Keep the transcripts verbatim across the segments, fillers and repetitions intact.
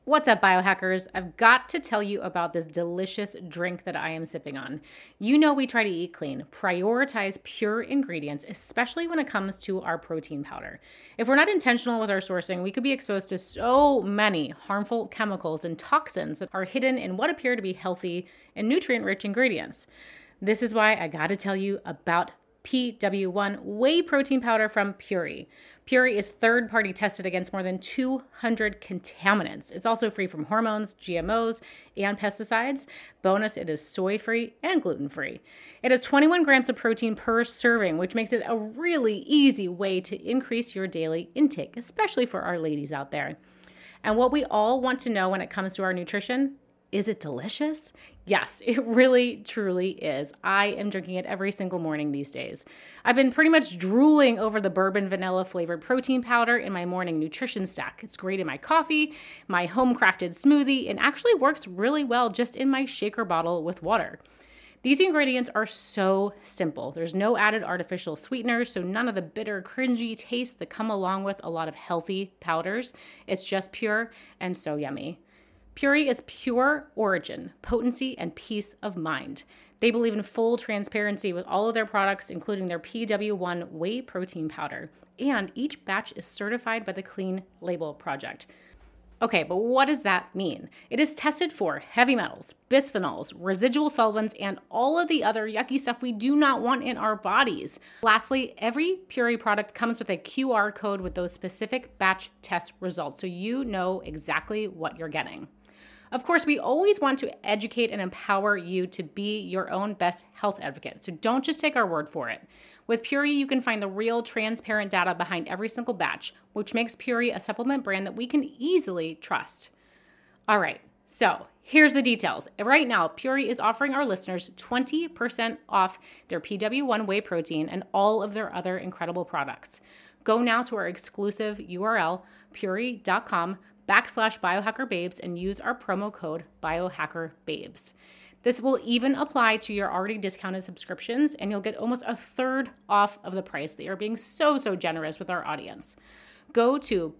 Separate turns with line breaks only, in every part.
What's up, biohackers? I've got to tell you about this delicious drink that I am sipping on. You know we try to eat clean, prioritize pure ingredients, especially when it comes to our protein powder. If we're not intentional with our sourcing, we could be exposed to so many harmful chemicals and toxins that are hidden in what appear to be healthy and nutrient-rich ingredients. This is why I gotta tell you about P W one whey protein powder from Puori. Puori is third-party tested against more than two hundred contaminants. It's also free from hormones, G M Os, and pesticides. Bonus, it is soy-free and gluten-free. It has twenty-one grams of protein per serving, which makes it a really easy way to increase your daily intake, especially for our ladies out there. And what we all want to know when it comes to our nutrition, is it delicious? Yes, it really, truly is. I am drinking it every single morning these days. I've been pretty much drooling over the bourbon vanilla flavored protein powder in my morning nutrition stack. It's great in my coffee, my home crafted smoothie, and actually works really well just in my shaker bottle with water. These ingredients are so simple. There's no added artificial sweeteners, so none of the bitter, cringy tastes that come along with a lot of healthy powders. It's just pure and so yummy. Puori is pure origin, potency, and peace of mind. They believe in full transparency with all of their products, including their P W one whey protein powder. And each batch is certified by the Clean Label Project. Okay, but what does that mean? It is tested for heavy metals, bisphenols, residual solvents, and all of the other yucky stuff we do not want in our bodies. Lastly, every Puori product comes with a Q R code with those specific batch test results, so you know exactly what you're getting. Of course, we always want to educate and empower you to be your own best health advocate, so don't just take our word for it. With Puori, you can find the real, transparent data behind every single batch, which makes Puori a supplement brand that we can easily trust. All right, so here's the details. Right now, Puori is offering our listeners twenty percent off their P W one whey protein and all of their other incredible products. Go now to our exclusive U R L, puori.com backslash biohackerbabes, and use our promo code biohackerbabes. This will even apply to your already discounted subscriptions, and you'll get almost a third off of the price. They are being so, so generous with our audience. Go to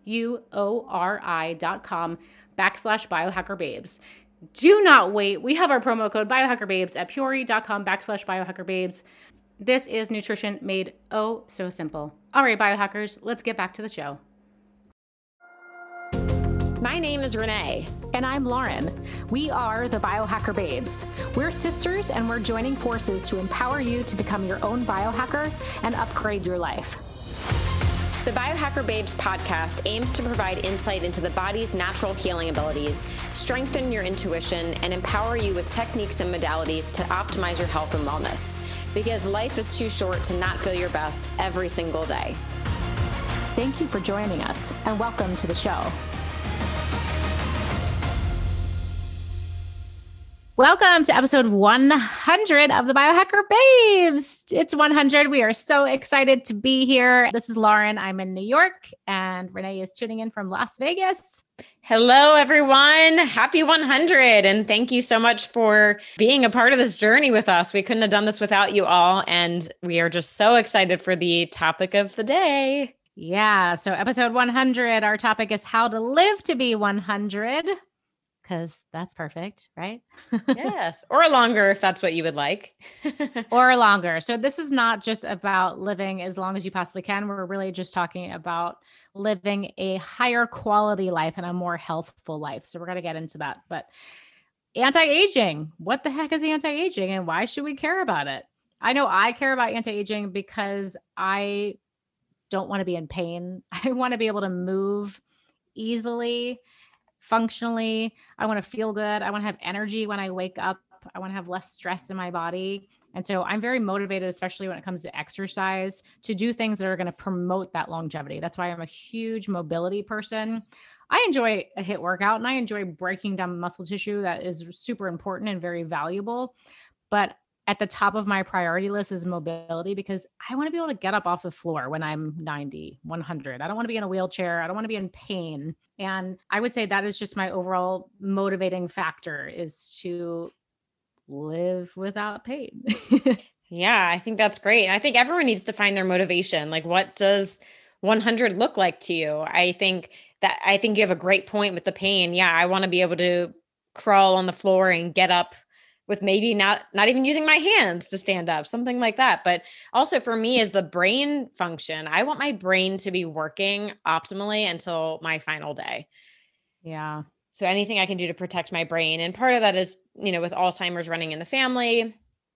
P-U-O-R-I dot com backslash biohackerbabes. Do not wait. We have our promo code biohackerbabes at puori.com backslash biohackerbabes. This is nutrition made oh so simple. All right, biohackers, let's get back to the show.
My name is Renee.
And I'm Lauren. We are the Biohacker Babes. We're sisters, and we're joining forces to empower you to become your own biohacker and upgrade your life.
The Biohacker Babes podcast aims to provide insight into the body's natural healing abilities, strengthen your intuition, and empower you with techniques and modalities to optimize your health and wellness. Because life is too short to not feel your best every single day.
Thank you for joining us, and welcome to the show. Welcome to episode one hundred of the Biohacker Babes. It's one hundred. We are so excited to be here. This is Lauren. I'm in New York, and Renee is tuning in from Las Vegas.
Hello, everyone. Happy one hundred. And thank you so much for being a part of this journey with us. We couldn't have done this without you all. And we are just so excited for the topic of the day.
Yeah. So episode one hundred, our topic is how to live to be one hundred. Because that's perfect, right?
Yes. Or longer if that's what you would like.
Or longer. So this is not just about living as long as you possibly can. We're really just talking about living a higher quality life and a more healthful life. So we're going to get into that. But anti-aging, what the heck is anti-aging and why should we care about it? I know I care about anti-aging because I don't want to be in pain. I want to be able to move easily, functionally. I want to feel good. I want to have energy when I wake up. I want to have less stress in my body. And so I'm very motivated, especially when it comes to exercise, to do things that are going to promote that longevity. That's why I'm a huge mobility person. I enjoy a HIIT workout and I enjoy breaking down muscle tissue. That is super important and very valuable. But at the top of my priority list is mobility because I want to be able to get up off the floor when I'm ninety, one hundred. I don't want to be in a wheelchair. I don't want to be in pain. And I would say that is just my overall motivating factor is to live without pain.
Yeah, I think that's great. And I think everyone needs to find their motivation. Like what does one hundred look like to you? I think that, I think you have a great point with the pain. Yeah. I want to be able to crawl on the floor and get up with maybe not, not even using my hands to stand up, something like that. But also for me is the brain function. I want my brain to be working optimally until my final day.
Yeah.
So anything I can do to protect my brain. And part of that is, you know, with Alzheimer's running in the family,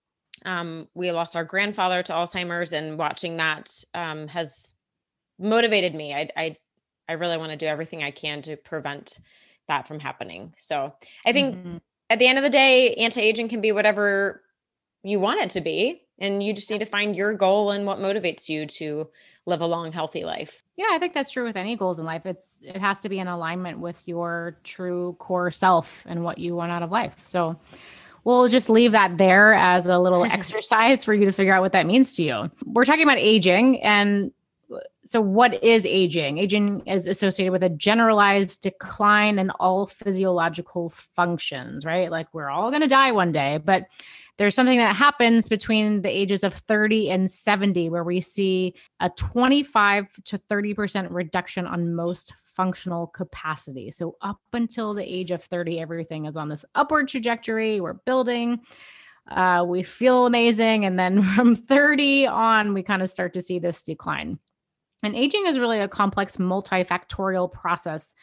um, we lost our grandfather to Alzheimer's, and watching that um, has motivated me. I, I, I really want to do everything I can to prevent that from happening. So I think mm-hmm. at the end of the day, anti-aging can be whatever you want it to be. And you just need to find your goal and what motivates you to live a long, healthy life.
Yeah, I think that's true with any goals in life. It's, it has to be in alignment with your true core self and what you want out of life. So we'll just leave that there as a little exercise for you to figure out what that means to you. We're talking about aging. And so what is aging? Aging is associated with a generalized decline in all physiological functions, right? Like we're all going to die one day, but there's something that happens between the ages of thirty and seventy where we see a twenty-five to thirty percent reduction on most functional capacity. So up until the age of thirty, everything is on this upward trajectory. We're building. Uh, we feel amazing. And then from thirty on, we kind of start to see this decline. And aging is really a complex multifactorial process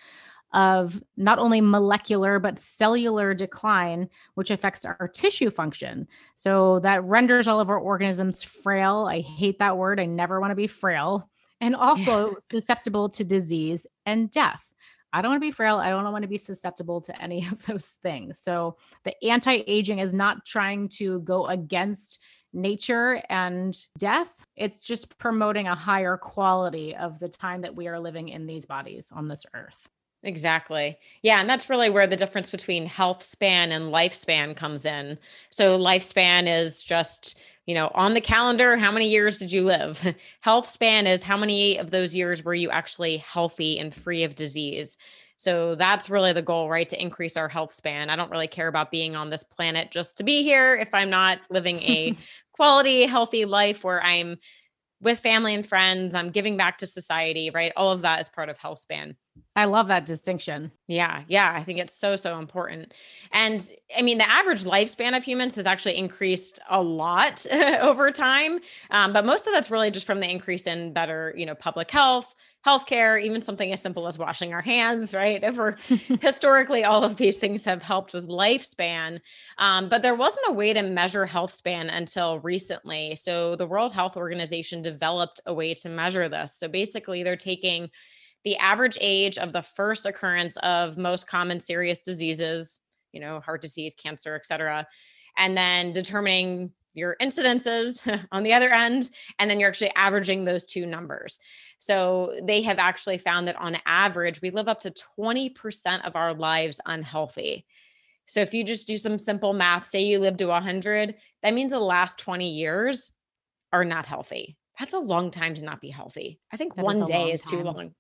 of not only molecular, but cellular decline, which affects our tissue function. So that renders all of our organisms frail. I hate that word. I never want to be frail. And also yeah. susceptible to disease and death. I don't want to be frail. I don't want to be susceptible to any of those things. So the anti-aging is not trying to go against nature and death. It's just promoting a higher quality of the time that we are living in these bodies on this earth.
Exactly. Yeah. And that's really where the difference between health span and lifespan comes in. So lifespan is just, you know, on the calendar, how many years did you live? Health span is how many of those years were you actually healthy and free of disease? So that's really the goal, right? To increase our health span. I don't really care about being on this planet just to be here if I'm not living a quality, healthy life where I'm with family and friends, I'm giving back to society, right? All of that is part of health span.
I love that distinction.
Yeah. Yeah. I think it's so, so important. And I mean, the average lifespan of humans has actually increased a lot over time. Um, but most of that's really just from the increase in better, you know, public health, healthcare, even something as simple as washing our hands, right? Over historically, all of these things have helped with lifespan. Um, but there wasn't a way to measure health span until recently. So the World Health Organization developed a way to measure this. So basically they're taking the average age of the first occurrence of most common serious diseases, you know, heart disease, cancer, et cetera, and then determining your incidences on the other end, and then you're actually averaging those two numbers. So they have actually found that on average, we live up to twenty percent of our lives unhealthy. So if you just do some simple math, say you live to one hundred, that means the last twenty years are not healthy. That's a long time to not be healthy. I think that one is day is too long.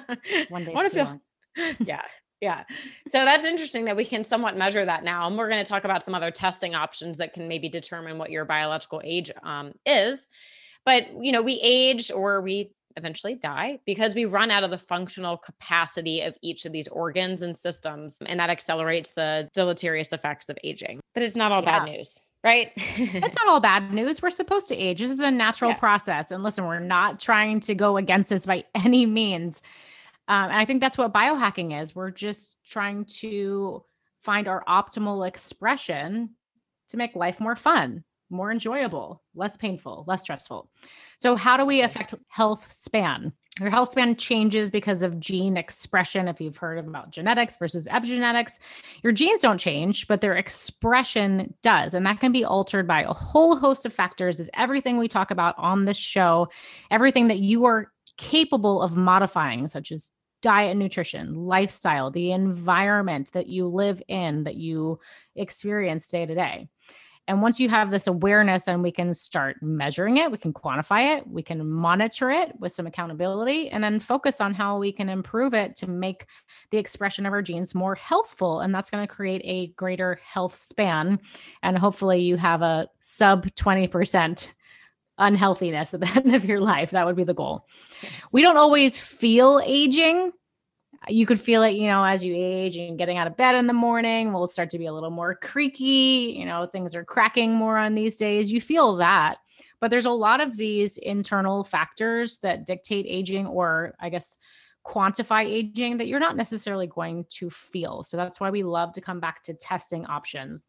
One day is too long.
Yeah. Yeah. So that's interesting that we can somewhat measure that now. And we're going to talk about some other testing options that can maybe determine what your biological age um, is. But, you know, we age or we eventually die because we run out of the functional capacity of each of these organs and systems. And that accelerates the deleterious effects of aging. But it's not all yeah. bad news. Right?
It's not all bad news. We're supposed to age. This is a natural yeah. process. And listen, we're not trying to go against this by any means. Um, and I think that's what biohacking is. We're just trying to find our optimal expression to make life more fun, more enjoyable, less painful, less stressful. So how do we affect health span? Your health span changes because of gene expression. If you've heard about genetics versus epigenetics, your genes don't change, but their expression does. And that can be altered by a whole host of factors. Is everything we talk about on this show, everything that you are capable of modifying, such as diet and nutrition, lifestyle, the environment that you live in, that you experience day to day. And once you have this awareness and we can start measuring it, we can quantify it, we can monitor it with some accountability, and then focus on how we can improve it to make the expression of our genes more healthful. And that's going to create a greater health span. And hopefully you have a sub twenty percent unhealthiness at the end of your life. That would be the goal. Yes. We don't always feel aging. You could feel it, you know, as you age and getting out of bed in the morning will start to be a little more creaky. You know, things are cracking more on these days. You feel that. But there's a lot of these internal factors that dictate aging, or I guess quantify aging, that you're not necessarily going to feel. So that's why we love to come back to testing options.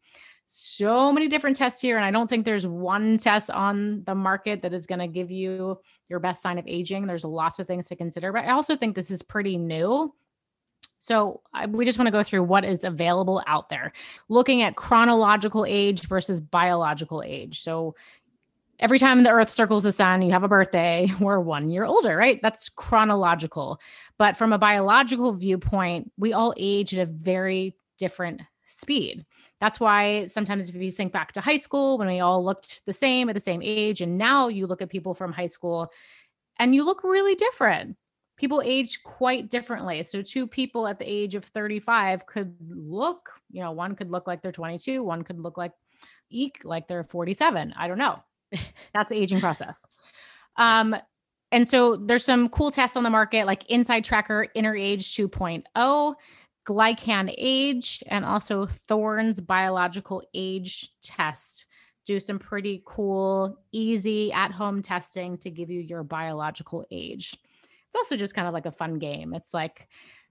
So many different tests here. And I don't think there's one test on the market that is going to give you your best sign of aging. There's lots of things to consider, but I also think this is pretty new. So I, we just want to go through what is available out there, looking at chronological age versus biological age. So every time the earth circles the sun, you have a birthday, we're one year older, right? That's chronological. But from a biological viewpoint, we all age at a very different speed. That's why sometimes if you think back to high school, when we all looked the same at the same age, and now you look at people from high school and you look really different. People age quite differently. So two people at the age of thirty-five could look, you know, one could look like they're twenty-two, one could look like eek, like they're forty-seven. I don't know. That's the aging process. Um, and so there's some cool tests on the market, like Inside Tracker Inner Age two point oh, Glycan Age, and also Thorne's Biological Age Test. Do some pretty cool, easy at-home testing to give you your biological age. It's also just kind of like a fun game. It's like,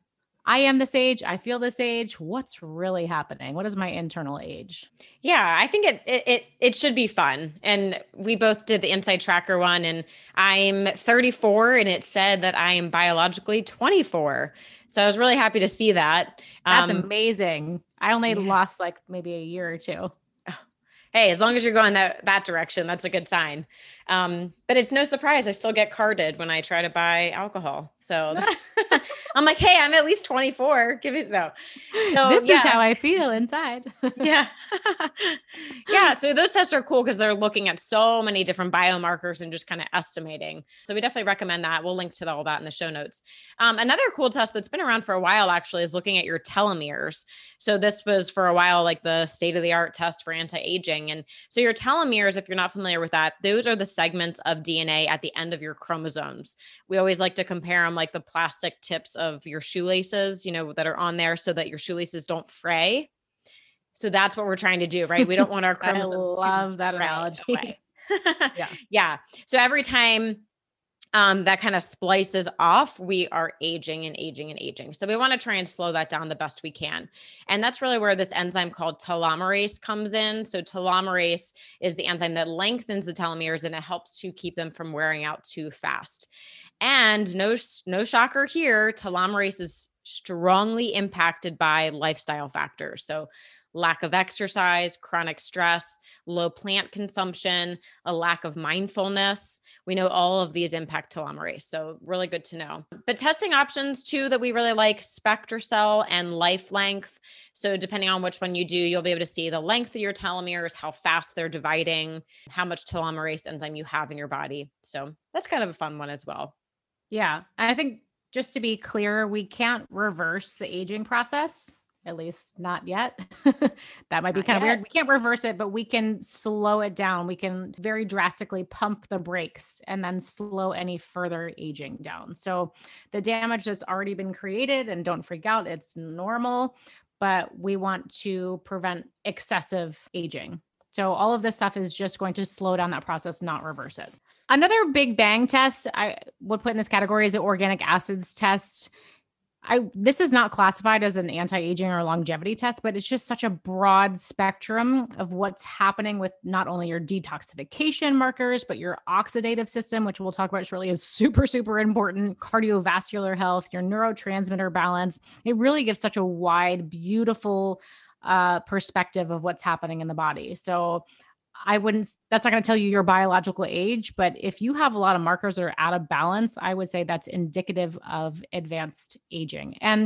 I am this age. I feel this age. What's really happening? What is my internal age?
Yeah, I think it, it it it should be fun. And we both did the Inside Tracker one, and I'm thirty-four, and it said that I am biologically twenty-four. So I was really happy to see that.
That's
um,
amazing. I only yeah. lost like maybe a year or two.
Hey, as long as you're going that, that direction, that's a good sign. Um, but it's no surprise. I still get carded when I try to buy alcohol. So I'm like, hey, I'm at least twenty-four. Give it no. So
this
yeah.
is how I feel inside.
yeah. yeah. So those tests are cool because they're looking at so many different biomarkers and just kind of estimating. So we definitely recommend that. We'll link to all that in the show notes. Um, another cool test that's been around for a while actually is looking at your telomeres. So this was for a while like the state of the art test for anti-aging. And so your telomeres, if you're not familiar with that, those are the segments of D N A at the end of your chromosomes. We always like to compare them like the plastic tips of your shoelaces, you know, that are on there so that your shoelaces don't fray. So that's what we're trying to do, right? We don't want our chromosomes
I love
to
that analogy.
yeah. yeah. So every time Um, that kind of splices off, we are aging and aging and aging. So we want to try and slow that down the best we can. And that's really where this enzyme called telomerase comes in. So telomerase is the enzyme that lengthens the telomeres and it helps to keep them from wearing out too fast. And no, no shocker here, telomerase is strongly impacted by lifestyle factors. So lack of exercise, chronic stress, low plant consumption, a lack of mindfulness. We know all of these impact telomerase. So really good to know. But testing options too that we really like, SpectraCell and Life Length. So depending on which one you do, you'll be able to see the length of your telomeres, how fast they're dividing, how much telomerase enzyme you have in your body. So that's kind of a fun one as well.
Yeah. I think just to be clear, we can't reverse the aging process. At least not yet. That might be not kind yet. of weird. We can't reverse it, but we can slow it down. We can very drastically pump the brakes and then slow any further aging down. So the damage that's already been created, and don't freak out, it's normal, but we want to prevent excessive aging. So all of this stuff is just going to slow down that process, not reverse it. Another big bang test I would put in this category is the organic acids test. I, this is not classified as an anti-aging or longevity test, but it's just such a broad spectrum of what's happening with not only your detoxification markers, but your oxidative system, which we'll talk about shortly, is super, super important, cardiovascular health, your neurotransmitter balance. It really gives such a wide, beautiful uh, perspective of what's happening in the body. So I wouldn't, that's not going to tell you your biological age, but if you have a lot of markers that are out of balance, I would say that's indicative of advanced aging. And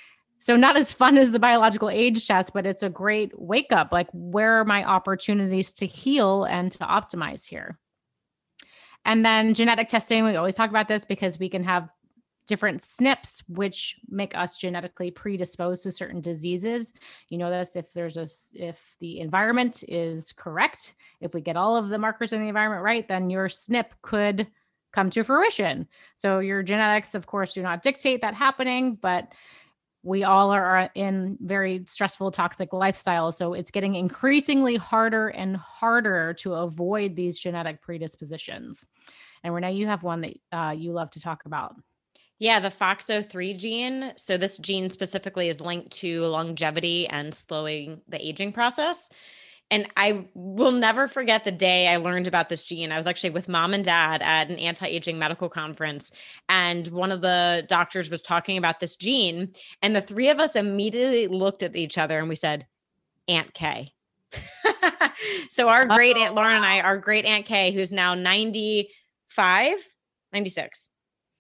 so not as fun as the biological age test, but it's a great wake up. Like, where are my opportunities to heal and to optimize here? And then genetic testing, we always talk about this because we can have different S N Ps, which make us genetically predisposed to certain diseases. You know this if there's a, if the environment is correct, if we get all of the markers in the environment right, then your S N P could come to fruition. So your genetics, of course, do not dictate that happening, but we all are in very stressful, toxic lifestyles. So it's getting increasingly harder and harder to avoid these genetic predispositions. And Renee, you have one that uh, you love to talk about.
Yeah, the F O X O three gene. So this gene specifically is linked to longevity and slowing the aging process. And I will never forget the day I learned about this gene. I was actually with mom and dad at an anti-aging medical conference, and one of the doctors was talking about this gene, and the three of us immediately looked at each other and we said, Aunt Kay. So our great Aunt Lauren and I, our great Aunt Kay, who's now ninety-five, ninety-six.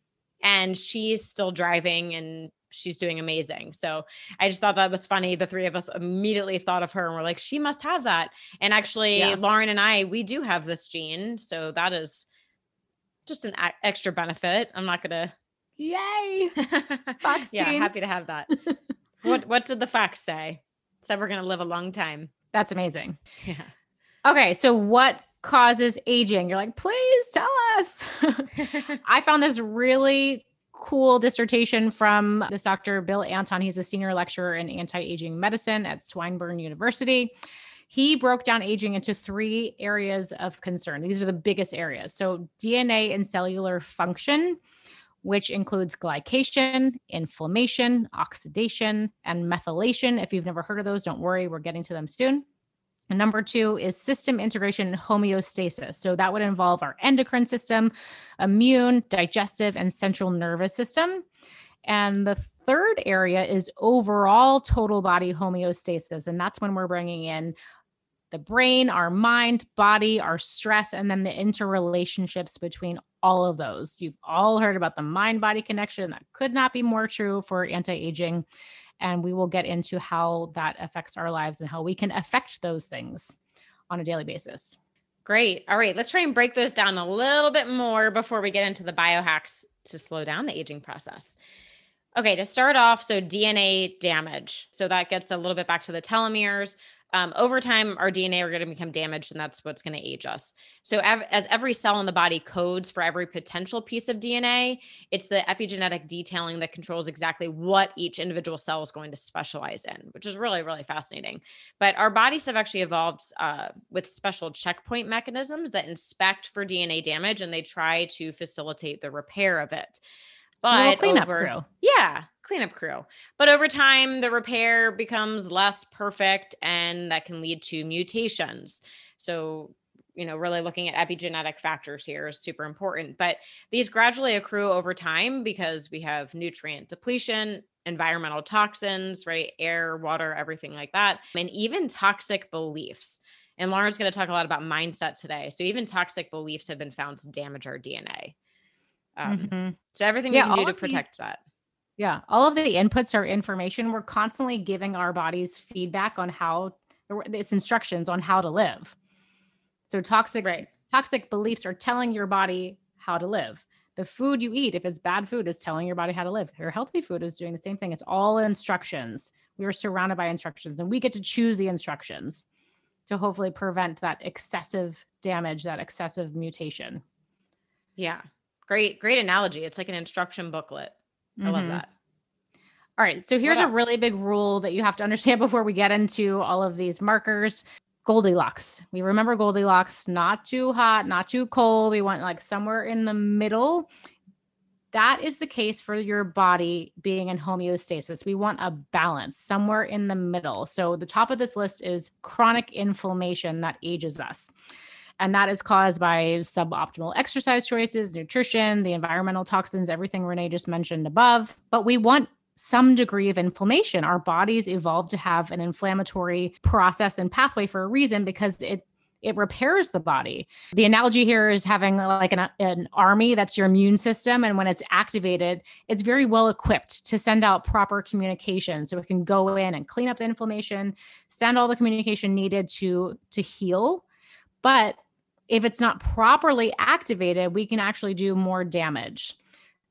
And she's still driving and she's doing amazing. So I just thought that was funny. The three of us immediately thought of her and we're like, she must have that. And actually, yeah. Lauren and I, we do have this gene. So that is just an a- extra benefit. I'm not going to.
Yay. Fox
yeah,
gene.
happy to have that. what What did the Fox say? Said we're going to live a long time.
That's amazing.
Yeah.
Okay. So what causes aging? You're like, please tell us. I found this really cool dissertation from this Doctor Bill Anton. He's a senior lecturer in anti-aging medicine at Swinburne University. He broke down aging into three areas of concern. These are the biggest areas. So D N A and cellular function, which includes glycation, inflammation, oxidation, and methylation. If you've never heard of those, don't worry, we're getting to them soon. And number two is system integration and homeostasis. So that would involve our endocrine system, immune, digestive, and central nervous system. And the third area is overall total body homeostasis. And that's when we're bringing in the brain, our mind, body, our stress, and then the interrelationships between all of those. You've all heard about the mind-body connection. That could not be more true for anti-aging. And we will get into how that affects our lives and how we can affect those things on a daily basis.
Great. All right. Let's try and break those down a little bit more before we get into the biohacks to slow down the aging process. Okay. To start off, so D N A damage. So that gets a little bit back to the telomeres. Um, over time, our D N A are going to become damaged, and that's what's going to age us. So ev- as every cell in the body codes for every potential piece of D N A, it's the epigenetic detailing that controls exactly what each individual cell is going to specialize in, which is really, really fascinating. But our bodies have actually evolved uh, with special checkpoint mechanisms that inspect for D N A damage, and they try to facilitate the repair of it. But
cleanup
over,
crew.
Yeah, cleanup crew. But over time, the repair becomes less perfect, and that can lead to mutations. So, you know, really looking at epigenetic factors here is super important. But these gradually accrue over time because we have nutrient depletion, environmental toxins, right? Air, water, everything like that, and even toxic beliefs. And Lauren's going to talk a lot about mindset today. So even toxic beliefs have been found to damage our D N A. Um, mm-hmm. So everything yeah, we can do to protect these, that.
Yeah. All of the inputs are information. We're constantly giving our bodies feedback on how it's instructions on how to live. So toxic, right. toxic beliefs are telling your body how to live. The food you eat, if it's bad food, is telling your body how to live. Your healthy food is doing the same thing. It's all instructions. We are surrounded by instructions, and we get to choose the instructions to hopefully prevent that excessive damage, that excessive mutation.
Yeah. Great, great analogy. It's like an instruction booklet. I mm-hmm. love that.
All right. So here's a really big rule that you have to understand before we get into all of these markers. Goldilocks. We remember Goldilocks, not too hot, not too cold. We want like somewhere in the middle. That is the case for your body being in homeostasis. We want a balance somewhere in the middle. So the top of this list is chronic inflammation that ages us. And that is caused by suboptimal exercise choices, nutrition, the environmental toxins, everything Renee just mentioned above. But we want some degree of inflammation. Our bodies evolved to have an inflammatory process and pathway for a reason, because it it repairs the body. The analogy here is having like an, an army that's your immune system. And when it's activated, it's very well equipped to send out proper communication. So it can go in and clean up the inflammation, send all the communication needed to, to heal. But if it's not properly activated, we can actually do more damage.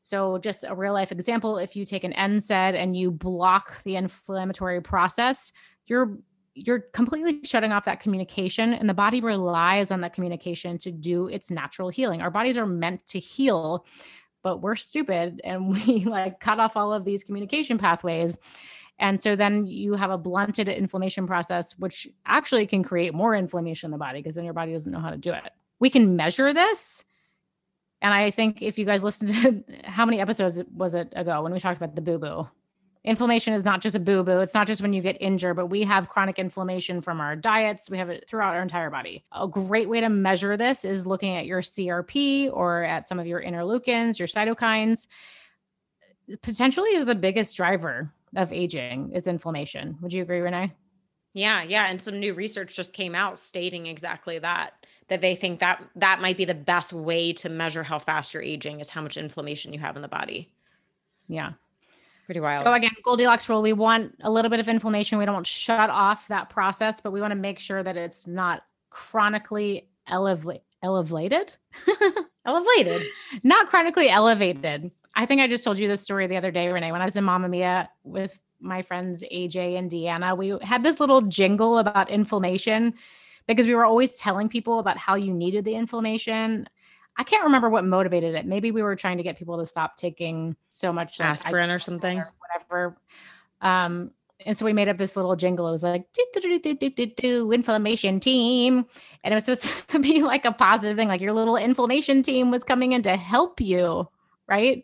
So just a real life example, if you take an N SAID and you block the inflammatory process, you're you're completely shutting off that communication, and the body relies on that communication to do its natural healing. Our bodies are meant to heal, but we're stupid and we like cut off all of these communication pathways. And so then you have a blunted inflammation process, which actually can create more inflammation in the body because then your body doesn't know how to do it. We can measure this. And I think if you guys listened to how many episodes was it ago when we talked about the boo-boo? Inflammation is not just a boo-boo. It's not just when you get injured, but we have chronic inflammation from our diets. We have it throughout our entire body. A great way to measure this is looking at your C R P or at some of your interleukins, your cytokines. Potentially is the biggest driver of aging is inflammation. Would you agree, Renee?
Yeah. Yeah. And some new research just came out stating exactly that, that they think that that might be the best way to measure how fast you're aging is how much inflammation you have in the body.
Yeah.
Pretty wild.
So again, Goldilocks rule, we want a little bit of inflammation. We don't want to shut off that process, but we want to make sure that it's not chronically eleva- elevated.
Elevated.
Not chronically elevated. I think I just told you this story the other day, Renee, when I was in Mamma Mia with my friends A J and Deanna. We had this little jingle about inflammation because we were always telling people about how you needed the inflammation. I can't remember what motivated it. Maybe we were trying to get people to stop taking so much like,
aspirin or something,
or whatever. Um, and so we made up this little jingle. It was like, do, do, do, do, do, do, do, inflammation team. And it was supposed to be like a positive thing. Like your little inflammation team was coming in to help you. Right.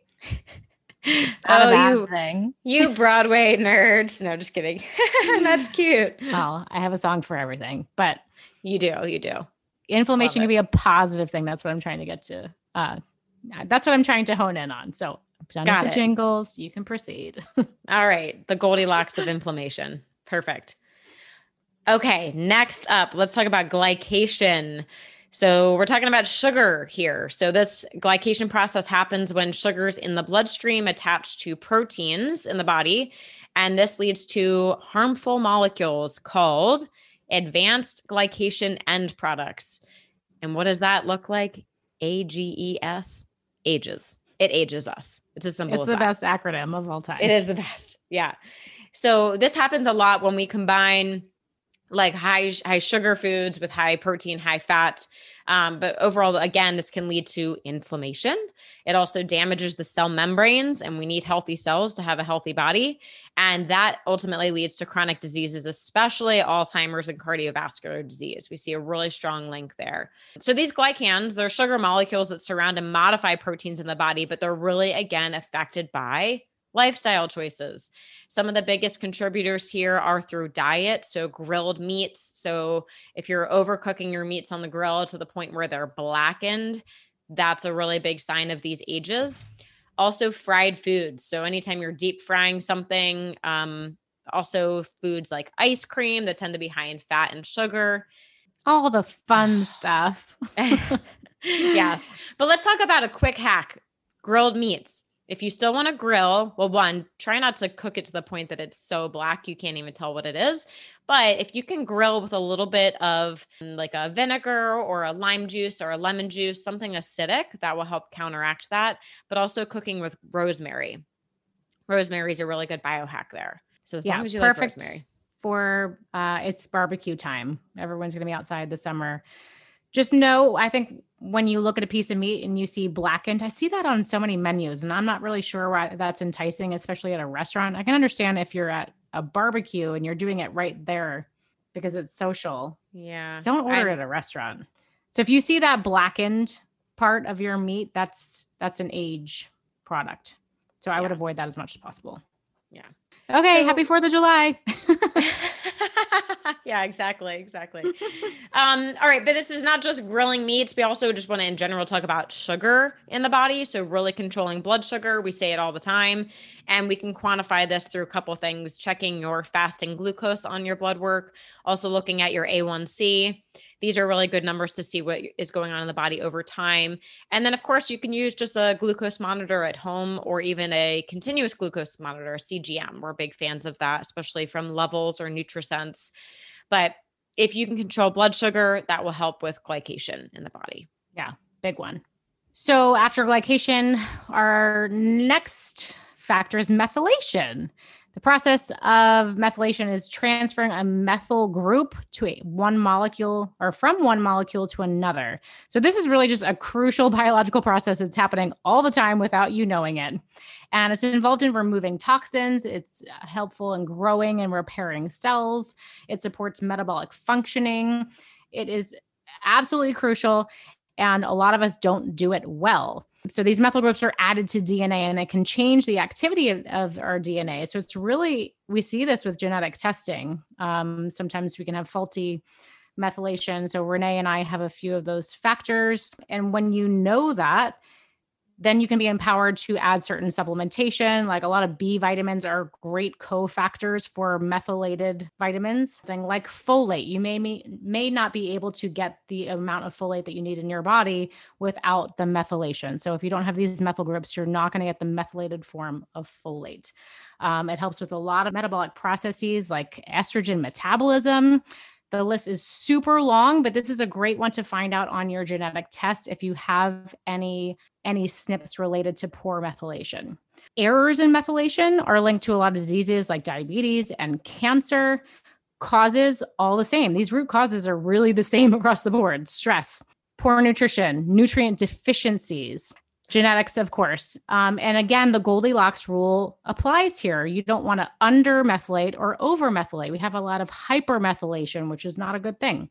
Oh, you, thing. You Broadway nerds. No, just kidding. That's cute.
Well, I have a song for everything, but
you do, you do.
Inflammation can be a positive thing. That's what I'm trying to get to. Uh, that's what I'm trying to hone in on. So I'm done
Got
with the
it.
jingles. You can proceed.
All right. The Goldilocks of inflammation. Perfect. Okay. Next up, let's talk about glycation. So we're talking about sugar here. So this glycation process happens when sugars in the bloodstream attach to proteins in the body. And this leads to harmful molecules called advanced glycation end products. And what does that look like? A G E S, ages. It ages us. It's as simple
it's
as
the
that.
best acronym of all time.
It is the best. Yeah. So this happens a lot when we combine like high, high sugar foods with high protein, high fat. Um, but overall, again, this can lead to inflammation. It also damages the cell membranes, and we need healthy cells to have a healthy body. And that ultimately leads to chronic diseases, especially Alzheimer's and cardiovascular disease. We see a really strong link there. So these glycans, they're sugar molecules that surround and modify proteins in the body, but they're really, again, affected by lifestyle choices. Some of the biggest contributors here are through diet. So grilled meats. So if you're overcooking your meats on the grill to the point where they're blackened, that's a really big sign of these ages. Also fried foods. So anytime you're deep frying something, um, also foods like ice cream that tend to be high in fat and sugar.
All the fun stuff.
Yes. But let's talk about a quick hack. Grilled meats. If you still want to grill, well, one, try not to cook it to the point that it's so black you can't even tell what it is. But if you can grill with a little bit of like a vinegar or a lime juice or a lemon juice, something acidic, that will help counteract that. But also cooking with rosemary. Rosemary is a really good biohack there. So as
yeah,
long as you
perfect
like rosemary.
For uh, it's barbecue time. Everyone's going to be outside this summer. Just know, I think when you look at a piece of meat and you see blackened, I see that on so many menus, and I'm not really sure why that's enticing, especially at a restaurant. I can understand if you're at a barbecue and you're doing it right there because it's social.
Yeah.
Don't order
I'm,
it at a restaurant. So if you see that blackened part of your meat, that's that's an age product. So I
yeah.
would avoid that as much as possible.
Yeah.
Okay.
So,
happy fourth of July.
Yeah, exactly. Exactly. um, all right. But this is not just grilling meats. We also just want to, in general, talk about sugar in the body. So really controlling blood sugar. We say it all the time. And we can quantify this through a couple of things, checking your fasting glucose on your blood work, also looking at your A one C. These are really good numbers to see what is going on in the body over time. And then, of course, you can use just a glucose monitor at home or even a continuous glucose monitor, C G M. We're big fans of that, especially from Levels or NutriSense. But if you can control blood sugar, that will help with glycation in the body.
Yeah, big one. So after glycation, our next factor is methylation. The process of methylation is transferring a methyl group to a one molecule or from one molecule to another. So this is really just a crucial biological process that's happening all the time without you knowing it. And it's involved in removing toxins. It's helpful in growing and repairing cells. It supports metabolic functioning. It is absolutely crucial. And a lot of us don't do it well. So these methyl groups are added to D N A and it can change the activity of, of our D N A. So it's really, we see this with genetic testing. Um, sometimes we can have faulty methylation. So Renee and I have a few of those factors. And when you know that, then you can be empowered to add certain supplementation. Like a lot of B vitamins are great cofactors for methylated vitamins. Thing like folate, you may, may may not be able to get the amount of folate that you need in your body without the methylation. So if you don't have these methyl groups, you're not going to get the methylated form of folate. Um, it helps with a lot of metabolic processes like estrogen metabolism. The list is super long, but this is a great one to find out on your genetic test if you have any, any S N Ps related to poor methylation. Errors in methylation are linked to a lot of diseases like diabetes and cancer. Causes all the same. These root causes are really the same across the board. Stress, poor nutrition, nutrient deficiencies, genetics, of course. Um, and again, the Goldilocks rule applies here. You don't want to under-methylate or over-methylate. We have a lot of hypermethylation, which is not a good thing.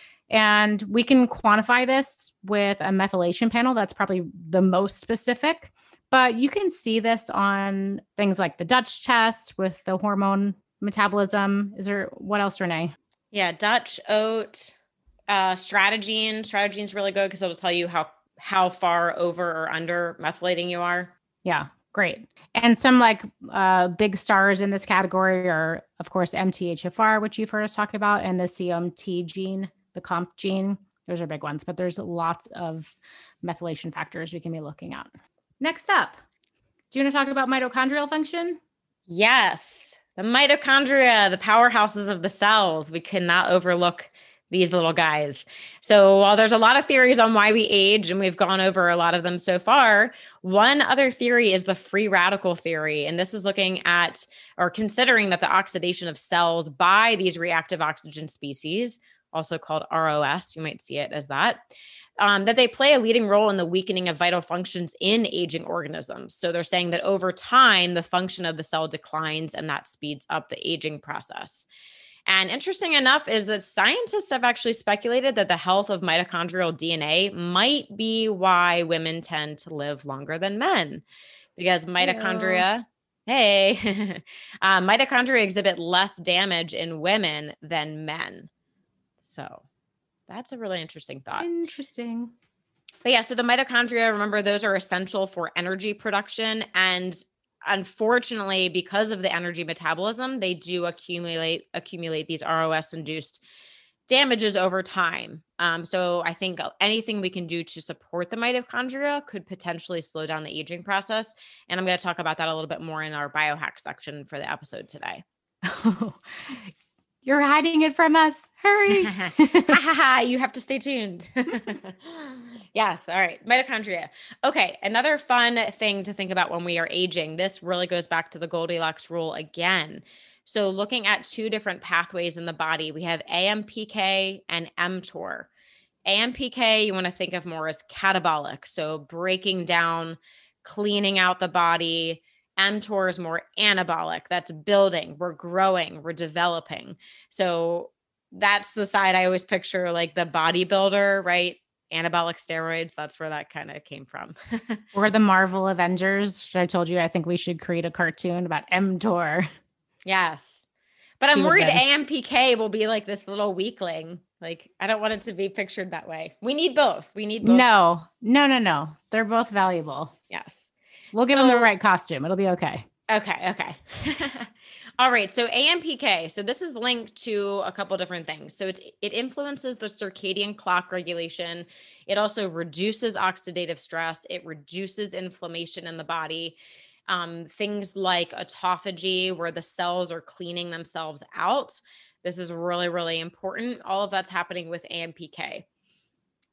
And we can quantify this with a methylation panel. That's probably the most specific. But you can see this on things like the Dutch test with the hormone metabolism. Is there, what else, Renee?
Yeah, Dutch, oat, uh, Stratagene. Stratagene's really good because it'll tell you how how far over or under methylating you are.
Yeah, great. And some like uh, big stars in this category are, of course, M T H F R, which you've heard us talk about, and the C O M T gene, the C O M P gene. Those are big ones, but there's lots of methylation factors we can be looking at. Next up, do you want to talk about mitochondrial function?
Yes. The mitochondria, the powerhouses of the cells. We cannot overlook these little guys. So while there's a lot of theories on why we age, and we've gone over a lot of them so far, one other theory is the free radical theory. And this is looking at or considering that the oxidation of cells by these reactive oxygen species, also called R O S, you might see it as that, um, that they play a leading role in the weakening of vital functions in aging organisms. So they're saying that over time, the function of the cell declines and that speeds up the aging process. And interesting enough is that scientists have actually speculated that the health of mitochondrial D N A might be why women tend to live longer than men, because mitochondria, hey, uh, mitochondria exhibit less damage in women than men. So that's a really interesting thought.
Interesting.
But yeah, so the mitochondria, remember, those are essential for energy production. And unfortunately, because of the energy metabolism, they do accumulate accumulate these R O S-induced damages over time. Um, so I think anything we can do to support the mitochondria could potentially slow down the aging process. And I'm going to talk about that a little bit more in our biohack section for the episode today.
You're hiding it from us. Hurry.
You have to stay tuned. Yes. All right. Mitochondria. Okay. Another fun thing to think about when we are aging. This really goes back to the Goldilocks rule again. So looking at two different pathways in the body, we have A M P K and mTOR. A M P K, you want to think of more as catabolic. So breaking down, cleaning out the body. mTOR is more anabolic. That's building. We're growing. We're developing. So that's the side I always picture, like the bodybuilder, right? Anabolic steroids. That's where that kind of came from.
Or the Marvel Avengers. I told you, I think we should create a cartoon about mTOR.
Yes. But I'm worried A M P K will be like this little weakling. Like, I don't want it to be pictured that way. We need both. We need both.
No, no, no, no. They're both valuable.
Yes.
We'll give so, them the right costume. It'll be okay.
Okay. Okay. All right. So A M P K. So this is linked to a couple different things. So it's, it influences the circadian clock regulation. It also reduces oxidative stress. It reduces inflammation in the body. Um, things like autophagy, where the cells are cleaning themselves out. This is really, really important. All of that's happening with A M P K.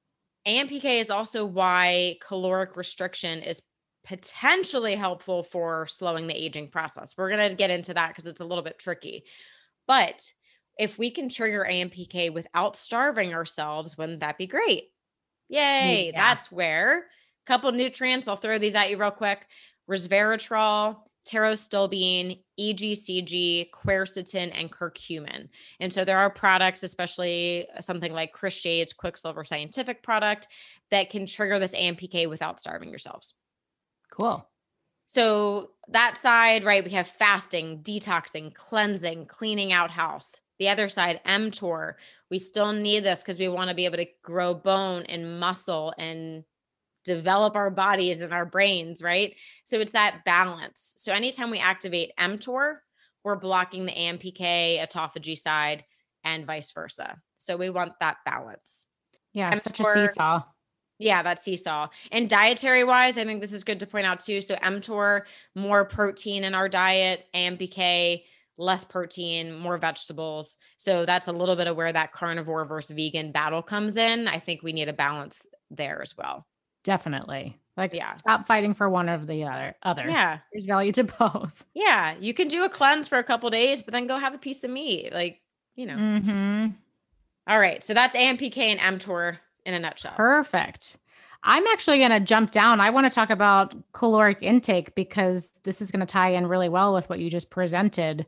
A M P K is also why caloric restriction is potentially helpful for slowing the aging process. We're going to get into that because it's a little bit tricky. But if we can trigger A M P K without starving ourselves, wouldn't that be great? Yay.
Yeah.
That's where a couple nutrients, I'll throw these at you real quick. Resveratrol, pterostilbene, E G C G, quercetin, and curcumin. And so there are products, especially something like Chris Shade's Quicksilver Scientific product, that can trigger this A M P K without starving yourselves.
Cool.
So that side, right, we have fasting, detoxing, cleansing, cleaning out house. The other side, mTOR, we still need this because we want to be able to grow bone and muscle and develop our bodies and our brains, right? So it's that balance. So anytime we activate mTOR, we're blocking the A M P K, autophagy side, and vice versa. So we want that balance.
Yeah, it's such a seesaw.
Yeah, that seesaw. And dietary wise, I think this is good to point out too. So mTOR, more protein in our diet, A M P K, less protein, more vegetables. So that's a little bit of where that carnivore versus vegan battle comes in. I think we need a balance there as well.
Definitely. Like,
yeah.
Stop fighting for one or the other. Other.
Yeah.
There's value to both.
Yeah. You can do a cleanse for a couple days, but then go have a piece of meat. Like, you know.
Mm-hmm.
All right. So that's A M P K and mTOR in a nutshell.
Perfect. I'm actually going to jump down. I want to talk about caloric intake because this is going to tie in really well with what you just presented.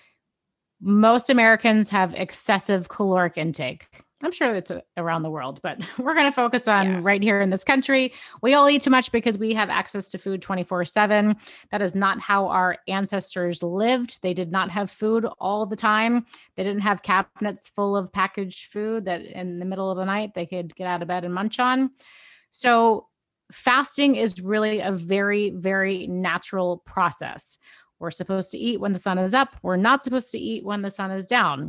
Most Americans have excessive caloric intake. I'm sure it's around the world, but we're going to focus on yeah. right here in this country. We all eat too much because we have access to food twenty-four seven. That is not how our ancestors lived. They did not have food all the time. They didn't have cabinets full of packaged food that in the middle of the night they could get out of bed and munch on. So fasting is really a very, very natural process. We're supposed to eat when the sun is up. We're not supposed to eat when the sun is down.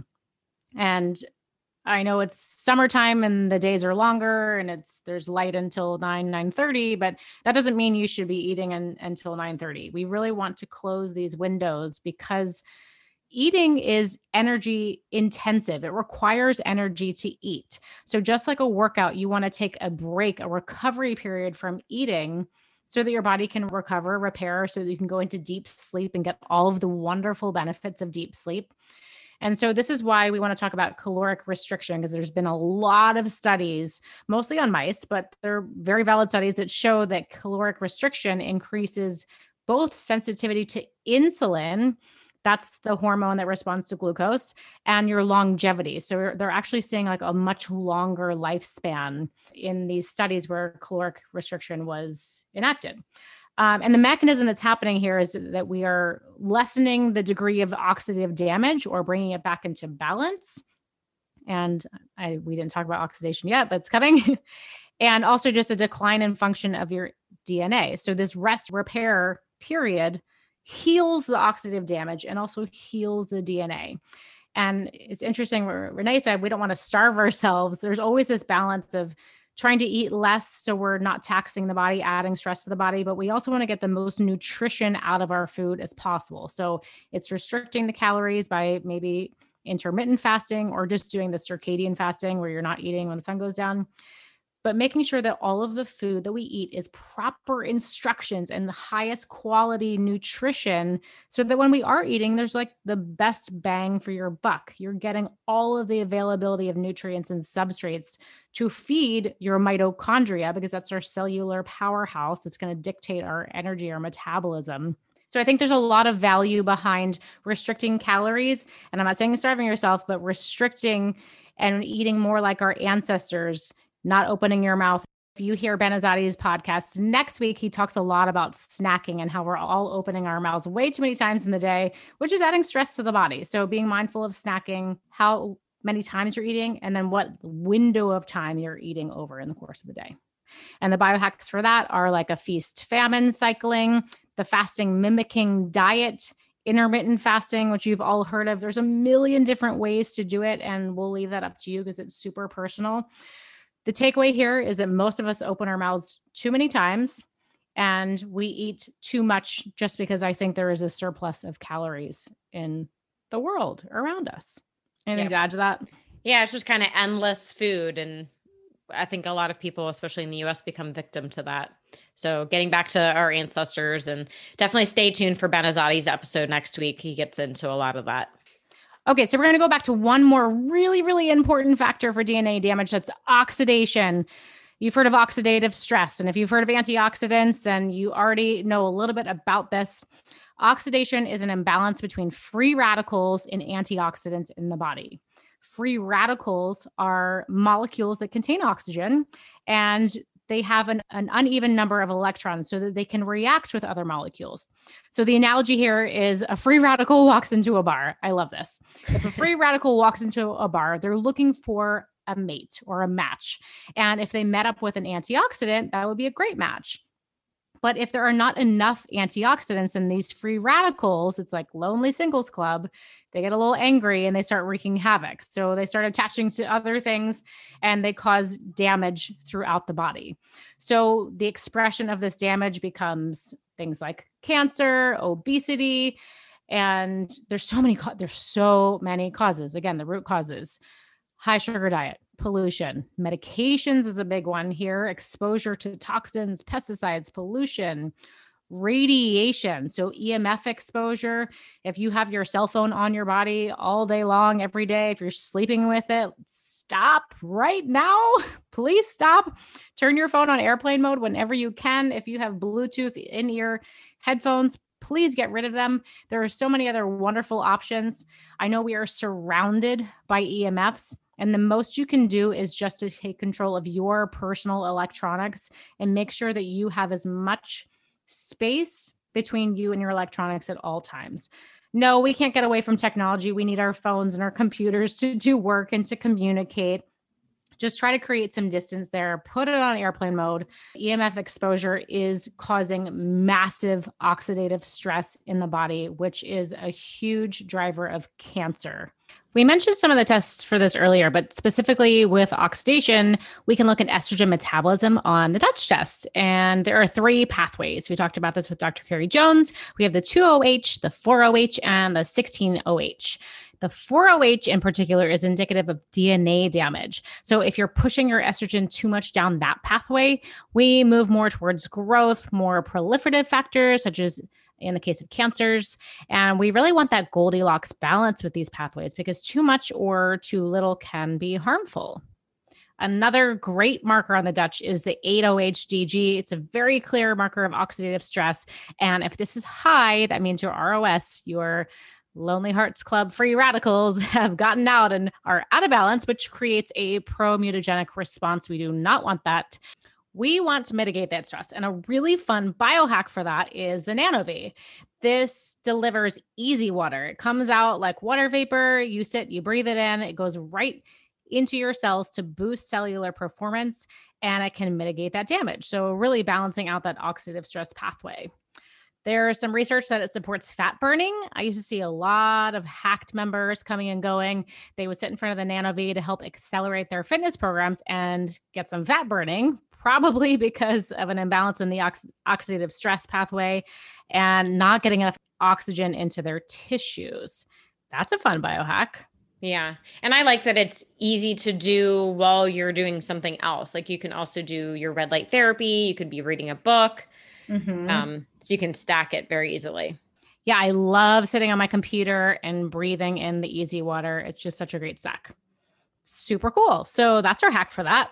And I know it's summertime and the days are longer and it's there's light until nine, nine thirty, but that doesn't mean you should be eating in, until nine thirty. We really want to close these windows because eating is energy intensive. It requires energy to eat. So just like a workout, you want to take a break, a recovery period from eating so that your body can recover, repair, so that you can go into deep sleep and get all of the wonderful benefits of deep sleep. And so this is why we want to talk about caloric restriction, because there's been a lot of studies, mostly on mice, but they're very valid studies that show that caloric restriction increases both sensitivity to insulin, that's the hormone that responds to glucose, and your longevity. So they're actually seeing like a much longer lifespan in these studies where caloric restriction was enacted. Um, and the mechanism that's happening here is that we are lessening the degree of oxidative damage or bringing it back into balance. And I, we didn't talk about oxidation yet, but it's coming. And also just a decline in function of your D N A. So this rest repair period heals the oxidative damage and also heals the D N A. And it's interesting, Renee said, we don't want to starve ourselves. There's always this balance of trying to eat less so we're not taxing the body, adding stress to the body, but we also want to get the most nutrition out of our food as possible. So it's restricting the calories by maybe intermittent fasting or just doing the circadian fasting where you're not eating when the sun goes down. But making sure that all of the food that we eat is proper instructions and the highest quality nutrition so that when we are eating, there's like the best bang for your buck. You're getting all of the availability of nutrients and substrates to feed your mitochondria because that's our cellular powerhouse. It's going to dictate our energy, our metabolism. So I think there's a lot of value behind restricting calories. And I'm not saying starving yourself, but restricting and eating more like our ancestors, not opening your mouth. If you hear Ben Azadi's podcast next week, he talks a lot about snacking and how we're all opening our mouths way too many times in the day, which is adding stress to the body. So being mindful of snacking, how many times you're eating, and then what window of time you're eating over in the course of the day. And the biohacks for that are like a feast famine cycling, the fasting mimicking diet, intermittent fasting, which you've all heard of. There's a million different ways to do it, and we'll leave that up to you because it's super personal. The takeaway here is that most of us open our mouths too many times and we eat too much just because I think there is a surplus of calories in the world around us. Anything yep. to add to that?
Yeah, it's just kind of endless food and I think a lot of people, especially in the U S, become victim to that. So getting back to our ancestors, and definitely stay tuned for Ben Azadi's episode next week. He gets into a lot of that.
Okay, so we're going to go back to one more really, really important factor for D N A damage. That's oxidation. You've heard of oxidative stress. And if you've heard of antioxidants, then you already know a little bit about this. Oxidation is an imbalance between free radicals and antioxidants in the body. Free radicals are molecules that contain oxygen, and they have an, an uneven number of electrons so that they can react with other molecules. So the analogy here is a free radical walks into a bar. I love this. If a free radical walks into a bar, they're looking for a mate or a match. And if they met up with an antioxidant, that would be a great match. But if there are not enough antioxidants, then these free radicals, it's like lonely singles club, they get a little angry and they start wreaking havoc. So they start attaching to other things and they cause damage throughout the body. So the expression of this damage becomes things like cancer, obesity, and there's so many, there's so many causes. Again, the root causes: high sugar diet, pollution, medications is a big one here, exposure to toxins, pesticides, pollution, radiation. So E M F exposure, if you have your cell phone on your body all day long, every day, if you're sleeping with it, stop right now. Please stop. Turn your phone on airplane mode whenever you can. If you have Bluetooth in-ear headphones, please get rid of them. There are so many other wonderful options. I know we are surrounded by E M Fs. And the most you can do is just to take control of your personal electronics and make sure that you have as much space between you and your electronics at all times. No, we can't get away from technology. We need our phones and our computers to do work and to communicate. Just try to create some distance there. Put it on airplane mode. E M F exposure is causing massive oxidative stress in the body, which is a huge driver of cancer. We mentioned some of the tests for this earlier, but specifically with oxidation, we can look at estrogen metabolism on the Dutch test. And there are three pathways. We talked about this with Doctor Carrie Jones. We have the two O H, the four O H, and the sixteen O H. The four O H in particular is indicative of D N A damage. So if you're pushing your estrogen too much down that pathway, we move more towards growth, more proliferative factors, such as in the case of cancers. And we really want that Goldilocks balance with these pathways, because too much or too little can be harmful. Another great marker on the Dutch is the eight O H D G. It's a very clear marker of oxidative stress. And if this is high, that means your R O S, your Lonely Hearts Club free radicals, have gotten out and are out of balance, which creates a pro-mutagenic response. We do not want that. We want to mitigate that stress. And a really fun biohack for that is the NanoV. This delivers easy water. It comes out like water vapor. You sit, you breathe it in. It goes right into your cells to boost cellular performance, and it can mitigate that damage. So really balancing out that oxidative stress pathway. There's some research that it supports fat burning. I used to see a lot of hacked members coming and going. They would sit in front of the NanoV to help accelerate their fitness programs and get some fat burning, probably because of an imbalance in the ox- oxidative stress pathway and not getting enough oxygen into their tissues. That's a fun biohack.
Yeah. And I like that it's easy to do while you're doing something else. Like you can also do your red light therapy. You could be reading a book. Mm-hmm. Um, so you can stack it very easily.
Yeah. I love sitting on my computer and breathing in the easy water. It's just such a great stack. Super cool. So that's our hack for that.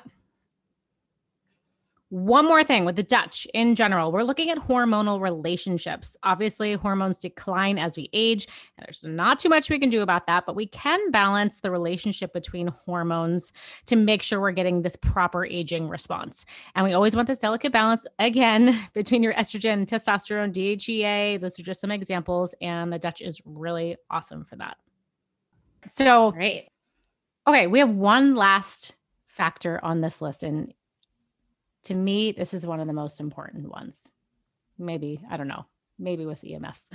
One more thing with the Dutch in general, we're looking at hormonal relationships. Obviously, hormones decline as we age, and there's not too much we can do about that, but we can balance the relationship between hormones to make sure we're getting this proper aging response. And we always want this delicate balance, again, between your estrogen, testosterone, D H E A. Those are just some examples, and the Dutch is really awesome for that. So,
Great.
Okay, we have one last factor on this list, and to me, this is one of the most important ones. Maybe, I don't know, maybe with E M Fs.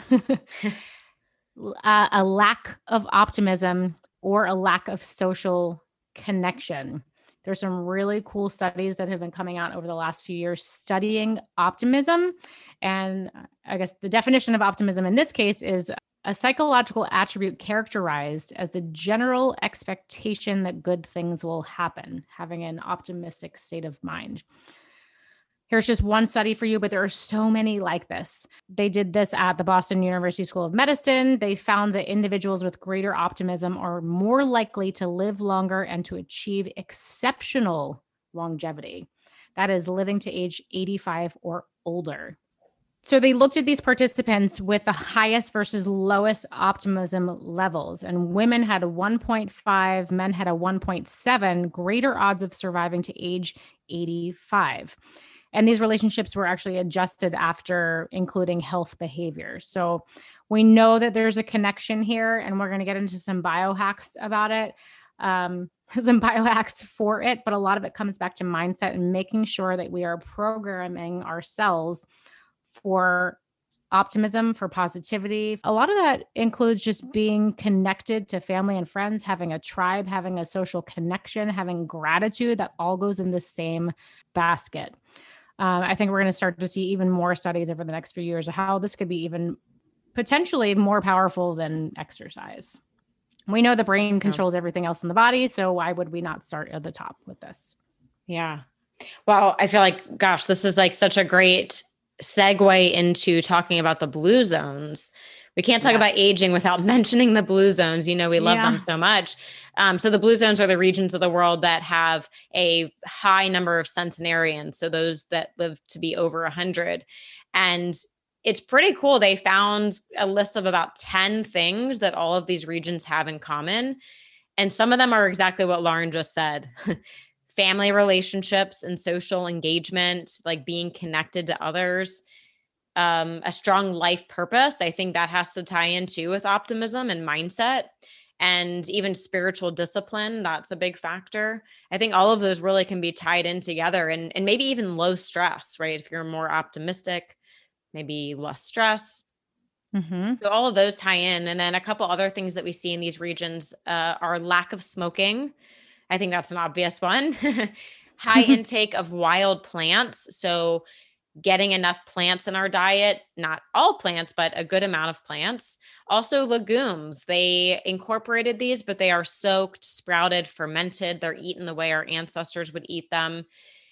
uh, a lack of optimism or a lack of social connection. There's some really cool studies that have been coming out over the last few years studying optimism. And I guess the definition of optimism in this case is a psychological attribute characterized as the general expectation that good things will happen, having an optimistic state of mind. Here's just one study for you, but there are so many like this. They did this at the Boston University School of Medicine. They found that individuals with greater optimism are more likely to live longer and to achieve exceptional longevity. That is living to age eighty-five or older. So they looked at these participants with the highest versus lowest optimism levels, and women had a one point five, men had a one point seven greater odds of surviving to age eighty-five. And these relationships were actually adjusted after including health behaviors. So we know that there's a connection here, and we're going to get into some biohacks about it, um, some biohacks for it. But a lot of it comes back to mindset and making sure that we are programming ourselves for optimism, for positivity. A lot of that includes just being connected to family and friends, having a tribe, having a social connection, having gratitude. That all goes in the same basket. Um, I think we're going to start to see even more studies over the next few years of how this could be even potentially more powerful than exercise. We know the brain controls everything else in the body, so why would we not start at the top with this?
Yeah. Well, I feel like, gosh, this is like such a great segue into talking about the blue zones. We can't talk yes. about aging without mentioning the blue zones. You know, we love yeah. them so much. Um, so the blue zones are the regions of the world that have a high number of centenarians. So those that live to be over a hundred. And it's pretty cool. They found a list of about ten things that all of these regions have in common. And some of them are exactly what Lauren just said. Family relationships and social engagement, like being connected to others. Um, a strong life purpose. I think that has to tie in too with optimism and mindset, and even spiritual discipline. That's a big factor. I think all of those really can be tied in together, and, and maybe even low stress, right? If you're more optimistic, maybe less stress. Mm-hmm. So all of those tie in. And then a couple other things that we see in these regions uh, are lack of smoking. I think that's an obvious one. High intake of wild plants. So getting enough plants in our diet, not all plants, but a good amount of plants. Also legumes. They incorporated these, but they are soaked, sprouted, fermented. They're eaten the way our ancestors would eat them.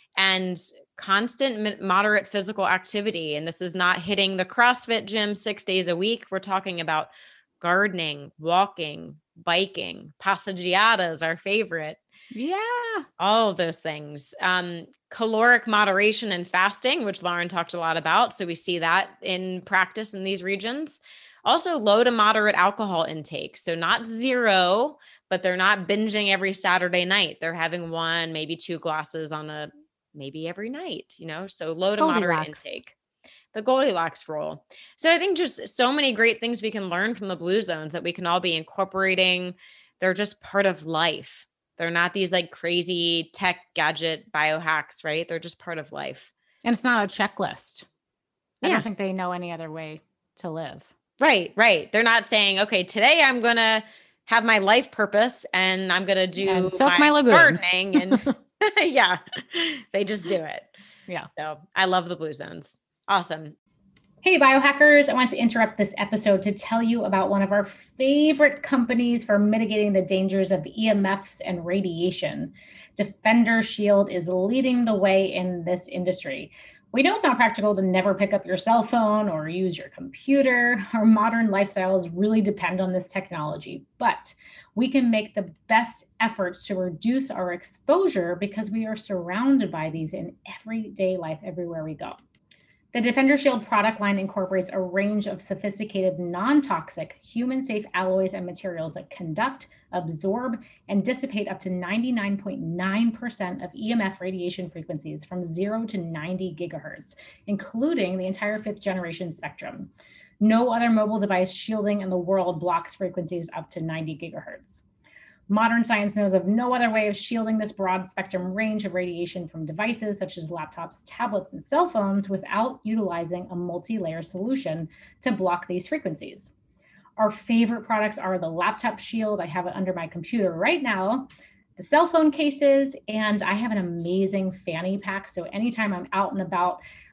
And constant moderate physical activity. And this is not hitting the CrossFit gym six days a week. We're talking about gardening, walking, biking, passeggiatas, our favorite.
Yeah.
All of those things. Um, caloric moderation and fasting, which Lauren talked a lot about. So we see that in practice in these regions. Also low to moderate alcohol intake. So not zero, but they're not binging every Saturday night. They're having one, maybe two glasses on a, maybe every night, you know, so low to Goldilocks. Moderate intake. The Goldilocks rule. So I think just so many great things we can learn from the blue zones that we can all be incorporating. They're just part of life. They're not these like crazy tech gadget biohacks, right? They're just part of life.
And it's not a checklist. I yeah. don't think they know any other way to live.
Right, right. They're not saying, okay, today I'm going to have my life purpose and I'm going to do
and soak my, my
gardening. And yeah, they just do it.
Yeah.
So I love the blue zones. Awesome.
Hey, biohackers, I want to interrupt this episode to tell you about one of our favorite companies for mitigating the dangers of E M Fs and radiation. Defender Shield is leading the way in this industry. We know it's not practical to never pick up your cell phone or use your computer. Our modern lifestyles really depend on this technology, but we can make the best efforts to reduce our exposure because we are surrounded by these in everyday life everywhere we go. The Defender Shield product line incorporates a range of sophisticated, non-toxic, human-safe alloys and materials that conduct, absorb, and dissipate up to ninety-nine point nine percent of E M F radiation frequencies from zero to ninety gigahertz, including the entire fifth generation spectrum. No other mobile device shielding in the world blocks frequencies up to ninety gigahertz. Modern science knows of no other way of shielding this broad spectrum range of radiation from devices such as laptops, tablets, and cell phones without utilizing a multi-layer solution to block these frequencies. Our favorite products are the laptop shield. I have it under my computer right now, the cell phone cases, and I have an amazing fanny pack. So anytime I'm out and about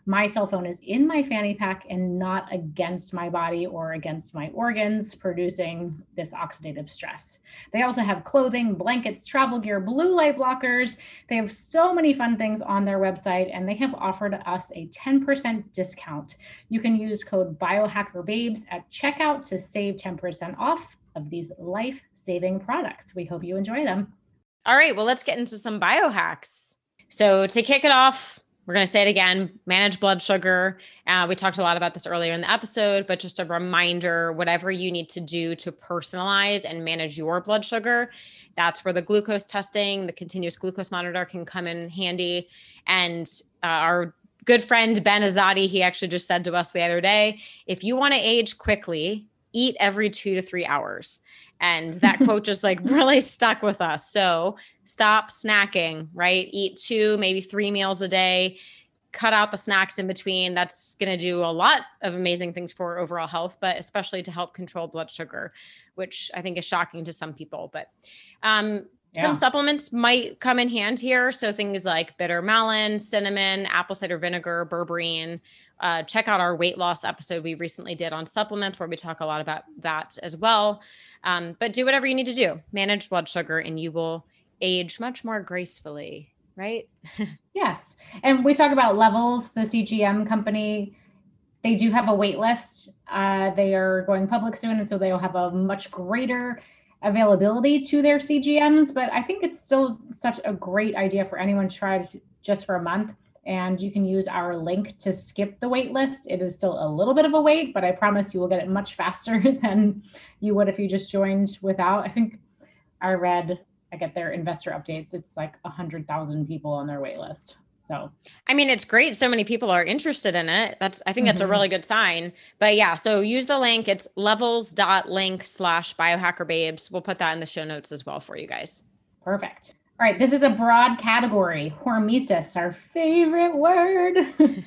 My cell phone is in my fanny pack and not against my body or against my organs, producing this oxidative stress. They also have clothing, blankets, travel gear, blue light blockers. They have so many fun things on their website, and they have offered us a ten percent discount. You can use code BiohackerBabes at checkout to save ten percent off of these life-saving products. We hope you enjoy them.
All right, well, let's get into some biohacks. So to kick it off, we're going to say it again, manage blood sugar. Uh, we talked a lot about this earlier in the episode, but just a reminder, whatever you need to do to personalize and manage your blood sugar, that's where the glucose testing, the continuous glucose monitor can come in handy. And uh, our good friend, Ben Azadi, he actually just said to us the other day, if you want to age quickly, eat every two to three hours. And that quote just like really stuck with us. So stop snacking, right? Eat two, maybe three meals a day, cut out the snacks in between. That's going to do a lot of amazing things for overall health, but especially to help control blood sugar, which I think is shocking to some people. But um, yeah. Some supplements might come in hand here. So things like bitter melon, cinnamon, apple cider vinegar, berberine. Uh, check out our weight loss episode we recently did on supplements where we talk a lot about that as well. Um, but do whatever you need to do. Manage blood sugar and you will age much more gracefully, right?
Yes. And we talk about Levels, the C G M company. They do have a wait list. Uh, they are going public soon, and so they'll have a much greater availability to their C G Ms. But I think it's still such a great idea for anyone to try just for a month. And you can use our link to skip the wait list. It is still a little bit of a wait, but I promise you will get it much faster than you would if you just joined without. I think I read, I get their investor updates. It's like one hundred thousand people on their wait list. So,
I mean, it's great. So many people are interested in it. That's, I think that's mm-hmm. a really good sign. But yeah, so use the link. It's levels.link slash biohackerbabes. We'll put that in the show notes as well for you guys.
Perfect. All right, this is a broad category, hormesis, our favorite word.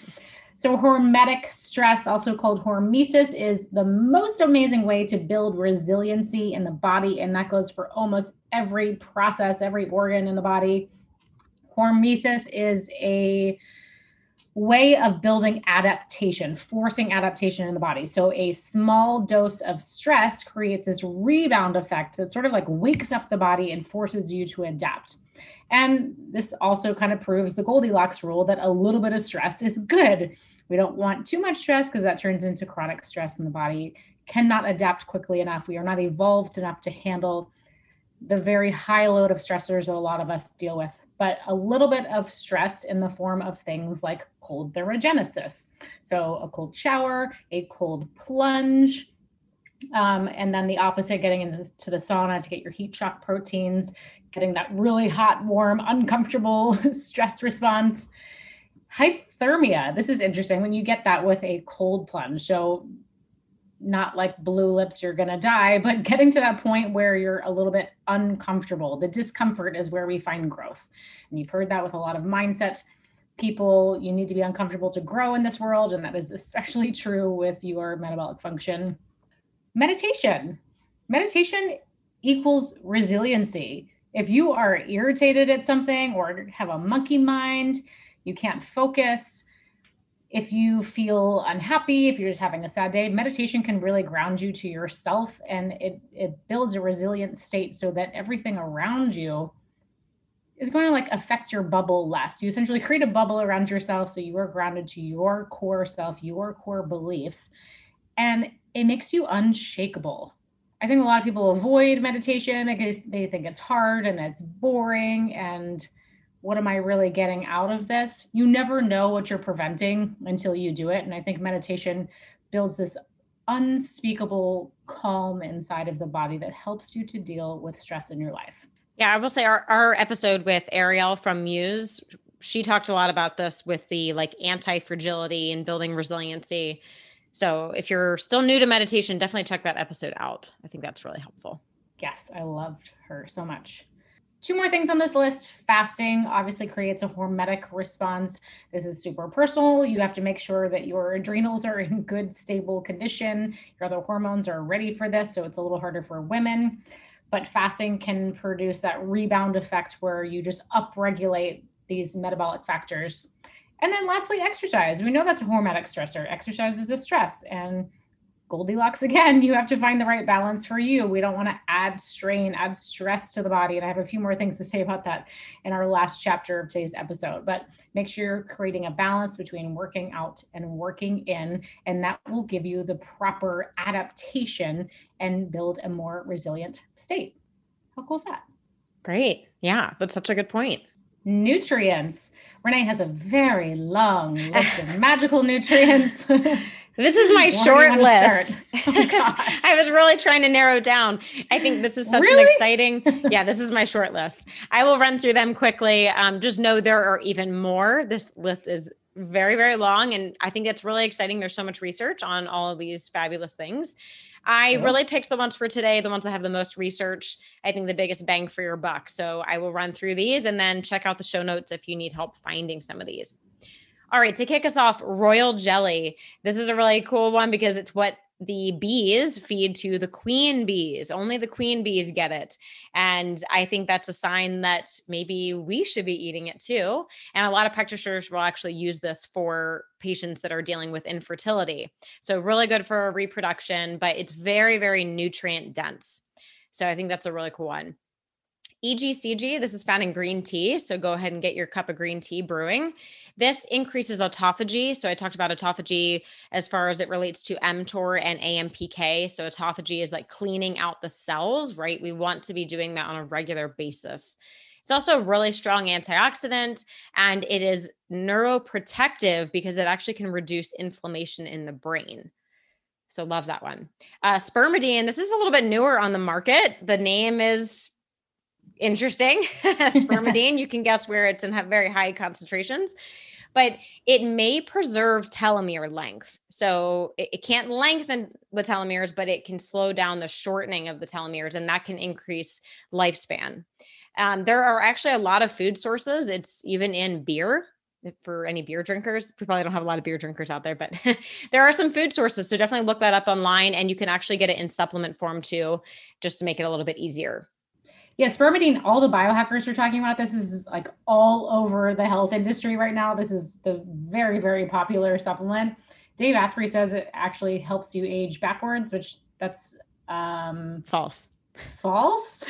So hormetic stress, also called hormesis, is the most amazing way to build resiliency in the body, and that goes for almost every process, every organ in the body. Hormesis is a way of building adaptation, forcing adaptation in the body. So a small dose of stress creates this rebound effect that sort of like wakes up the body and forces you to adapt. And this also kind of proves the Goldilocks rule that a little bit of stress is good. We don't want too much stress because that turns into chronic stress in the body, cannot adapt quickly enough. We are not evolved enough to handle the very high load of stressors that a lot of us deal with. But a little bit of stress in the form of things like cold thermogenesis. So a cold shower, a cold plunge, um, and then the opposite, getting into to the sauna to get your heat shock proteins, getting that really hot, warm, uncomfortable stress response. Hypothermia. This is interesting when you get that with a cold plunge. So not like blue lips, you're going to die, but getting to that point where you're a little bit uncomfortable. The discomfort is where we find growth. And you've heard that with a lot of mindset people. You need to be uncomfortable to grow in this world. And that is especially true with your metabolic function. Meditation. Meditation equals resiliency. If you are irritated at something or have a monkey mind, you can't focus. If you feel unhappy, if you're just having a sad day, meditation can really ground you to yourself, and it, it builds a resilient state so that everything around you is going to like affect your bubble less. You essentially create a bubble around yourself so you are grounded to your core self, your core beliefs, and it makes you unshakable. I think a lot of people avoid meditation because they think it's hard and it's boring and what am I really getting out of this? You never know what you're preventing until you do it. And I think meditation builds this unspeakable calm inside of the body that helps you to deal with stress in your life.
Yeah, I will say our, our episode with Ariel from Muse, she talked a lot about this with the like anti-fragility and building resiliency. So if you're still new to meditation, definitely check that episode out. I think that's really helpful.
Yes, I loved her so much. Two more things on this list. Fasting obviously creates a hormetic response. This is super personal. You have to make sure that your adrenals are in good, stable condition. Your other hormones are ready for this, so it's a little harder for women. But fasting can produce that rebound effect where you just upregulate these metabolic factors. And then lastly, exercise. We know that's a hormetic stressor. Exercise is a stress, and Goldilocks again, you have to find the right balance for you. We don't want to add strain, add stress to the body. And I have a few more things to say about that in our last chapter of today's episode. But make sure you're creating a balance between working out and working in, and that will give you the proper adaptation and build a more resilient state. How cool is that?
Great. Yeah, that's such a good point.
Nutrients. Renee has a very long list of magical nutrients.
This is my short list. Oh, gosh. I was really trying to narrow down. I think this is such really? an exciting, yeah, this is my short list. I will run through them quickly. Um, just know there are even more. This list is very, very long. And I think it's really exciting. There's so much research on all of these fabulous things. I yeah. really picked the ones for today, the ones that have the most research, I think the biggest bang for your buck. So I will run through these and then check out the show notes if you need help finding some of these. All right, to kick us off, royal jelly. This is a really cool one because it's what the bees feed to the queen bees. Only the queen bees get it. And I think that's a sign that maybe we should be eating it too. And a lot of practitioners will actually use this for patients that are dealing with infertility. So really good for reproduction, but it's very, very nutrient dense. So I think that's a really cool one. E G C G, this is found in green tea. So go ahead and get your cup of green tea brewing. This increases autophagy. So I talked about autophagy as far as it relates to mTOR and A M P K. So autophagy is like cleaning out the cells, right? We want to be doing that on a regular basis. It's also a really strong antioxidant, and it is neuroprotective because it actually can reduce inflammation in the brain. So love that one. Uh, spermidine, this is a little bit newer on the market. The name is interesting. Spermidine, you can guess where it's in very high concentrations, but it may preserve telomere length. So it, it can't lengthen the telomeres, but it can slow down the shortening of the telomeres, and that can increase lifespan. Um, there are actually a lot of food sources. It's even in beer. For any beer drinkers, we probably don't have a lot of beer drinkers out there, but there are some food sources. So definitely look that up online, and you can actually get it in supplement form too, just to make it a little bit easier.
Yeah, spermidine, all the biohackers are talking about this. Is like all over the health industry right now. This is the very, very popular supplement. Dave Asprey says it actually helps you age backwards, which that's um,
false.
False.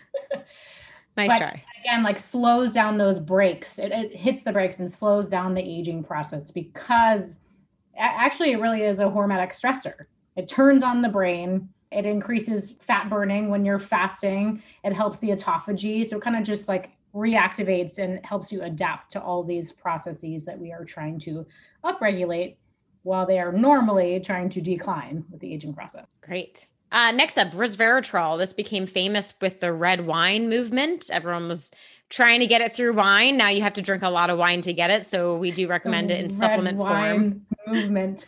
Nice
but
try.
Again, like slows down those brakes. It, it hits the brakes and slows down the aging process because actually it really is a hormetic stressor. It turns on the brain. It increases fat burning when you're fasting. It helps the autophagy. So it kind of just like reactivates and helps you adapt to all these processes that we are trying to upregulate while they are normally trying to decline with the aging process.
Great. Uh, next up, resveratrol. This became famous with the red wine movement. Everyone was trying to get it through wine. Now you have to drink a lot of wine to get it. So we do recommend it in supplement form.
Movement.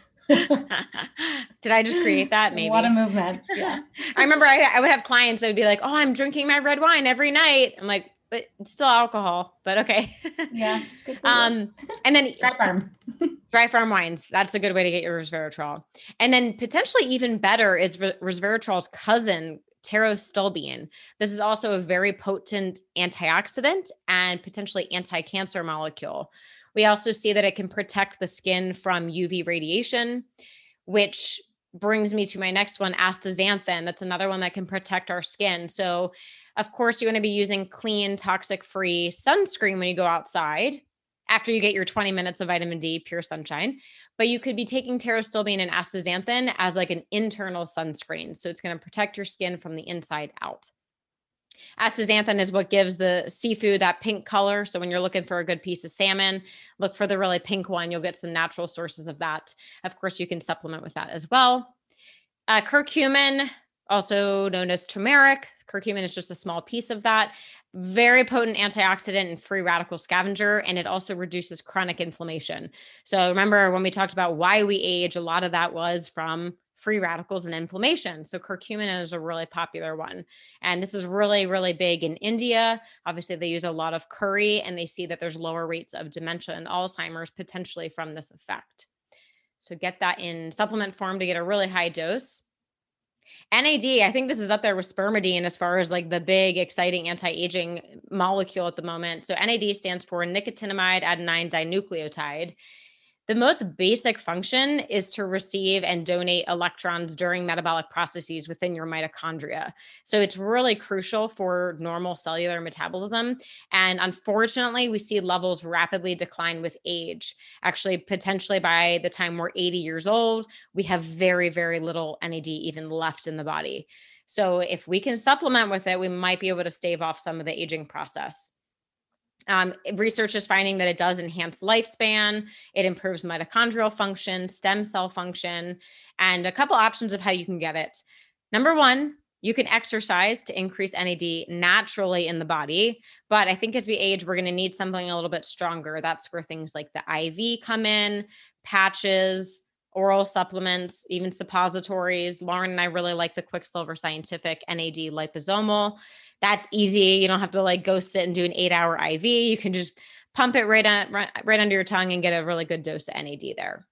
Did I just create that? Maybe.
What a movement. Yeah.
I remember I, I would have clients that would be like, oh, I'm drinking my red wine every night. I'm like, but it's still alcohol, but okay.
Yeah.
um, and then
dry farm.
Dry farm wines. That's a good way to get your resveratrol. And then potentially even better is resveratrol's cousin, pterostilbene. This is also a very potent antioxidant and potentially anti-cancer molecule. We also see that it can protect the skin from U V radiation, which brings me to my next one, astaxanthin. That's another one that can protect our skin. So of course, you want to be using clean, toxic-free sunscreen when you go outside after you get your twenty minutes of vitamin D, pure sunshine. But you could be taking pterostilbene and astaxanthin as like an internal sunscreen. So it's going to protect your skin from the inside out. Astaxanthin is what gives the seafood that pink color. So when you're looking for a good piece of salmon, look for the really pink one. You'll get some natural sources of that. Of course, you can supplement with that as well. Uh, curcumin, also known as turmeric. Curcumin is just a small piece of that. Very potent antioxidant and free radical scavenger, and it also reduces chronic inflammation. So remember when we talked about why we age, a lot of that was from free radicals and inflammation. So curcumin is a really popular one. And this is really, really big in India. Obviously, they use a lot of curry, and they see that there's lower rates of dementia and Alzheimer's potentially from this effect. So get that in supplement form to get a really high dose. N A D, I think this is up there with spermidine as far as like the big, exciting anti-aging molecule at the moment. So N A D stands for nicotinamide adenine dinucleotide. The most basic function is to receive and donate electrons during metabolic processes within your mitochondria. So it's really crucial for normal cellular metabolism. And unfortunately, we see levels rapidly decline with age. Actually, potentially by the time we're eighty years old, we have very, very little N A D even left in the body. So if we can supplement with it, we might be able to stave off some of the aging process. Um, research is finding that it does enhance lifespan. It improves mitochondrial function, stem cell function, and a couple options of how you can get it. Number one, you can exercise to increase N A D naturally in the body. But I think as we age, we're going to need something a little bit stronger. That's where things like the I V come in, patches, oral supplements, even suppositories. Lauren and I really like the Quicksilver Scientific N A D liposomal. That's easy. You don't have to like go sit and do an eight hour I V. You can just pump it right, on, right, right under your tongue and get a really good dose of N A D there.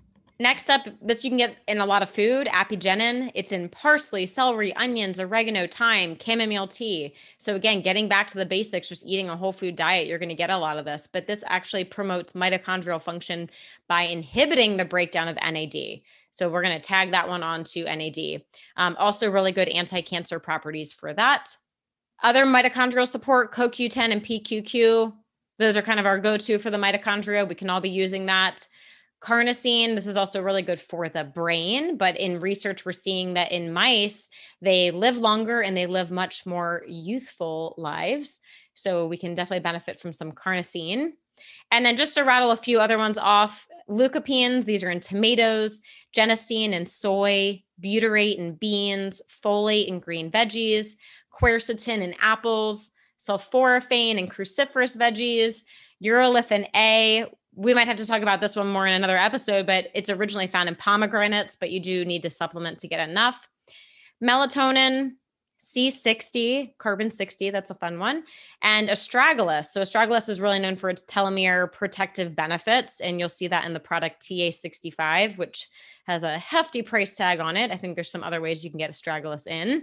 Next up, this you can get in a lot of food, apigenin. It's in parsley, celery, onions, oregano, thyme, chamomile tea. So again, getting back to the basics, just eating a whole food diet, you're going to get a lot of this. But this actually promotes mitochondrial function by inhibiting the breakdown of N A D. So we're going to tag that one on to N A D. Um, also really good anti-cancer properties for that. Other mitochondrial support, C O Q ten and P Q Q. Those are kind of our go-to for the mitochondria. We can all be using that. Carnosine, this is also really good for the brain, but in research, we're seeing that in mice, they live longer and they live much more youthful lives. So we can definitely benefit from some carnosine. And then just to rattle a few other ones off, lycopenes, these are in tomatoes, genistein in soy, butyrate in beans, folate in green veggies, quercetin in apples, sulforaphane in cruciferous veggies, urolithin A. We might have to talk about this one more in another episode, but it's originally found in pomegranates, but you do need to supplement to get enough. Melatonin, C sixty, carbon sixty, that's a fun one, and astragalus. So astragalus is really known for its telomere protective benefits, and you'll see that in the product T A sixty-five, which has a hefty price tag on it. I think there's some other ways you can get astragalus in.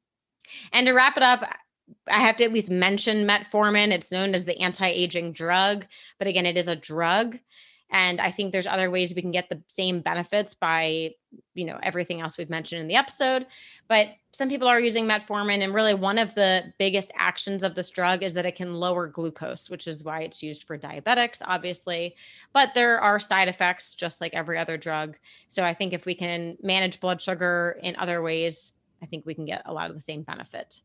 And to wrap it up, I have to at least mention metformin. It's known as the anti-aging drug, but again, it is a drug. And I think there's other ways we can get the same benefits by, you know, everything else we've mentioned in the episode. But some people are using metformin, and really one of the biggest actions of this drug is that it can lower glucose, which is why it's used for diabetics, obviously. But there are side effects just like every other drug. So I think if we can manage blood sugar in other ways, I think we can get a lot of the same benefit.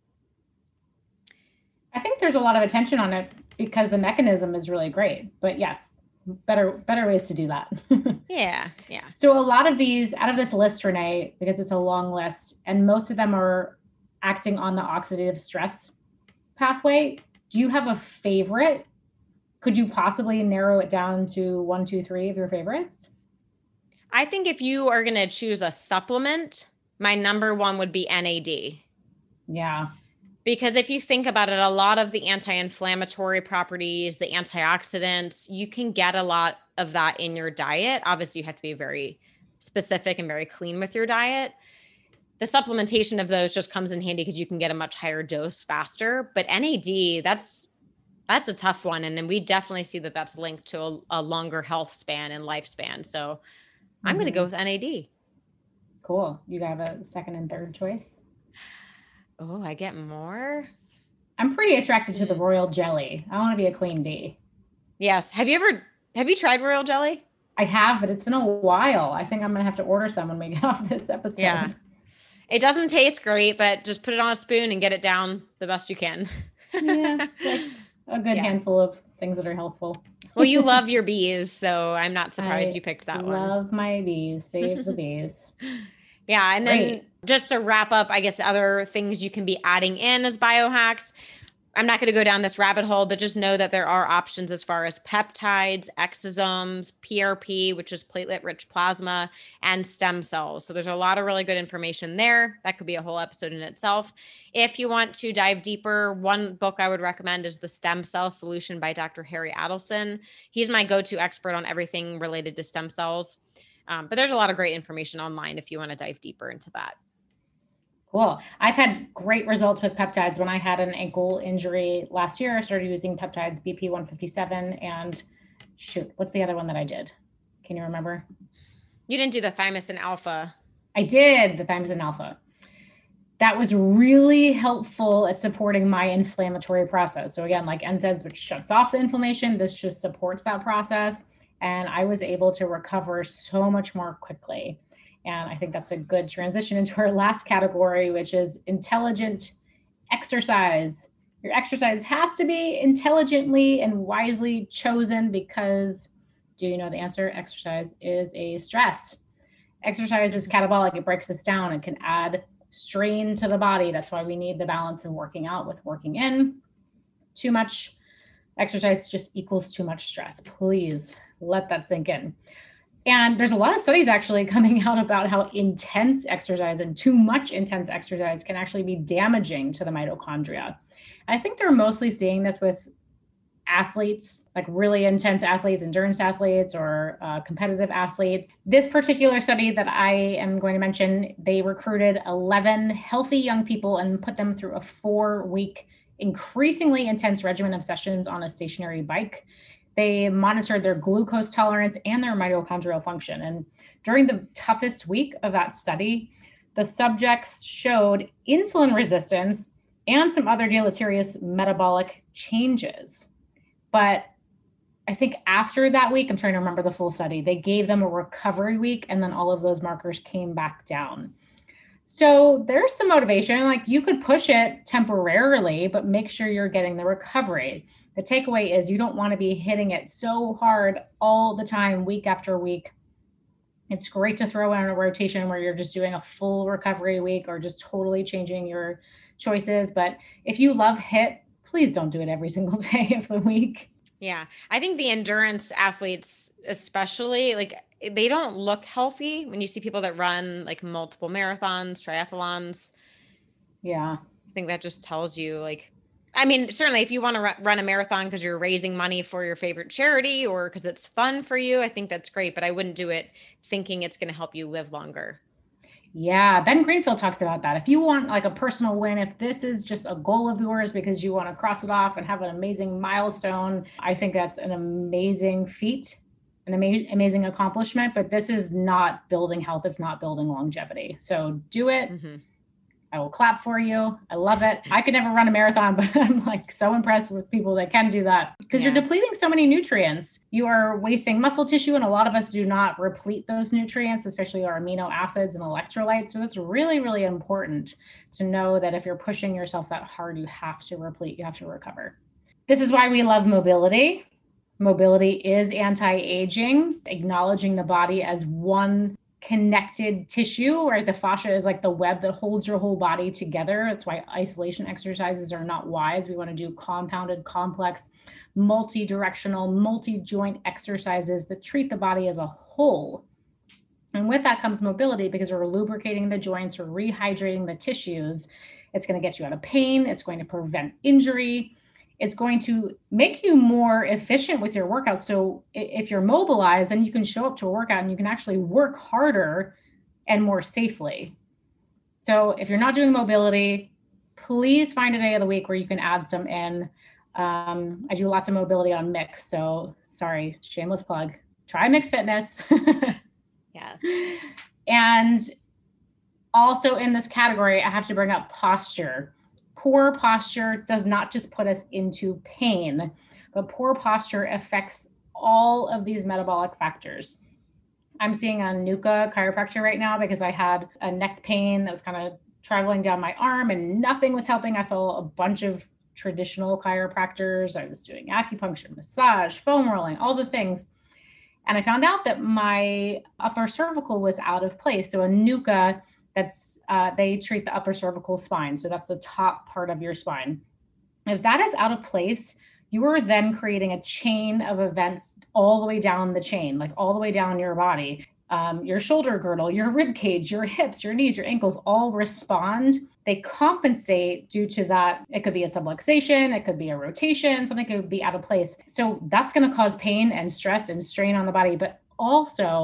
I think there's a lot of attention on it because the mechanism is really great, but yes, better, better ways to do that.
Yeah. Yeah.
So a lot of these out of this list, Renee, because it's a long list and most of them are acting on the oxidative stress pathway. Do you have a favorite? Could you possibly narrow it down to one, two, three of your favorites?
I think if you are going to choose a supplement, my number one would be N A D.
Yeah.
Because if you think about it, a lot of the anti-inflammatory properties, the antioxidants, you can get a lot of that in your diet. Obviously, you have to be very specific and very clean with your diet. The supplementation of those just comes in handy because you can get a much higher dose faster. But N A D, that's that's a tough one. And then we definitely see that that's linked to a, a longer health span and lifespan. So mm-hmm. I'm going to go with N A D.
Cool. You got a second and third choice?
Oh, I get more?
I'm pretty attracted to the royal jelly. I want to be a queen bee.
Yes. Have you ever, have you tried royal jelly?
I have, but it's been a while. I think I'm going to have to order some when we get off this episode.
Yeah. It doesn't taste great, but just put it on a spoon and get it down the best you can.
Yeah. Like a good yeah. handful of things that are healthful.
Well, you love your bees, so I'm not surprised I you picked that one.
Love my bees. Save the bees.
Yeah. And then Great. Just to wrap up, I guess other things you can be adding in as biohacks. I'm not going to go down this rabbit hole, but just know that there are options as far as peptides, exosomes, P R P, which is platelet-rich plasma, and stem cells. So there's a lot of really good information there. That could be a whole episode in itself. If you want to dive deeper, one book I would recommend is The Stem Cell Solution by Doctor Harry Adelson. He's my go-to expert on everything related to stem cells. Um, but there's a lot of great information online if you want to dive deeper into that.
Cool. I've had great results with peptides. When I had an ankle injury last year, I started using peptides, B P one fifty-seven, and shoot, what's the other one that I did? Can you remember?
You didn't do the thymosin alpha.
I did the thymosin alpha. That was really helpful at supporting my inflammatory process. So again, like N SAIDs, which shuts off the inflammation, this just supports that process. And I was able to recover so much more quickly. And I think that's a good transition into our last category, which is intelligent exercise. Your exercise has to be intelligently and wisely chosen because, do you know the answer? Exercise is a stress. Exercise is catabolic. It breaks us down. It can add strain to the body. That's why we need the balance of working out with working in. Too much exercise just equals too much stress. Please let that sink in. And there's a lot of studies actually coming out about how intense exercise and too much intense exercise can actually be damaging to the mitochondria. I think they're mostly seeing this with athletes, like really intense athletes, endurance athletes, or uh, competitive athletes. This particular study that I am going to mention, they recruited eleven healthy young people and put them through a four-week, increasingly intense regimen of sessions on a stationary bike. They monitored their glucose tolerance and their mitochondrial function. And during the toughest week of that study, the subjects showed insulin resistance and some other deleterious metabolic changes. But I think after that week, I'm trying to remember the full study, they gave them a recovery week, and then all of those markers came back down. So there's some motivation, like you could push it temporarily, but make sure you're getting the recovery. The takeaway is you don't want to be hitting it so hard all the time, week after week. It's great to throw in a rotation where you're just doing a full recovery week or just totally changing your choices. But if you love HIIT, please don't do it every single day of the week.
Yeah. I think the endurance athletes, especially, like they don't look healthy when you see people that run like multiple marathons, triathlons.
Yeah.
I think that just tells you like, I mean, certainly if you want to run a marathon because you're raising money for your favorite charity or because it's fun for you, I think that's great, but I wouldn't do it thinking it's going to help you live longer.
Yeah, Ben Greenfield talks about that. If you want like a personal win, if this is just a goal of yours because you want to cross it off and have an amazing milestone, I think that's an amazing feat, an ama- amazing accomplishment, but this is not building health. It's not building longevity. So do it. Mm-hmm. I will clap for you. I love it. I could never run a marathon, but I'm like so impressed with people that can do that because yeah. You're depleting so many nutrients. You are wasting muscle tissue, and a lot of us do not replete those nutrients, especially our amino acids and electrolytes. So it's really, really important to know that if you're pushing yourself that hard, you have to replete, you have to recover. This is why we love mobility. Mobility is anti-aging, acknowledging the body as one connected tissue, right? The fascia is like the web that holds your whole body together. That's why isolation exercises are not wise. We want to do compounded, complex, multi-directional, multi-joint exercises that treat the body as a whole. And with that comes mobility because we're lubricating the joints, we're rehydrating the tissues. It's going to get you out of pain. It's going to prevent injury. It's going to make you more efficient with your workouts. So if you're mobilized, then you can show up to a workout and you can actually work harder and more safely. So if you're not doing mobility, please find a day of the week where you can add some in. Um, I do lots of mobility on Mix. So sorry, shameless plug. Try Mix Fitness.
Yes.
And also in this category, I have to bring up posture. Poor posture does not just put us into pain, but poor posture affects all of these metabolic factors. I'm seeing a Nuka chiropractor right now because I had a neck pain that was kind of traveling down my arm and nothing was helping. I saw a bunch of traditional chiropractors. I was doing acupuncture, massage, foam rolling, all the things. And I found out that my upper cervical was out of place. So a Nuka, that's uh, they treat the upper cervical spine. So that's the top part of your spine. If that is out of place, you are then creating a chain of events all the way down the chain, like all the way down your body. Um, your shoulder girdle, your rib cage, your hips, your knees, your ankles all respond. They compensate due to that. It could be a subluxation, it could be a rotation, something could be out of place. So that's going to cause pain and stress and strain on the body, but also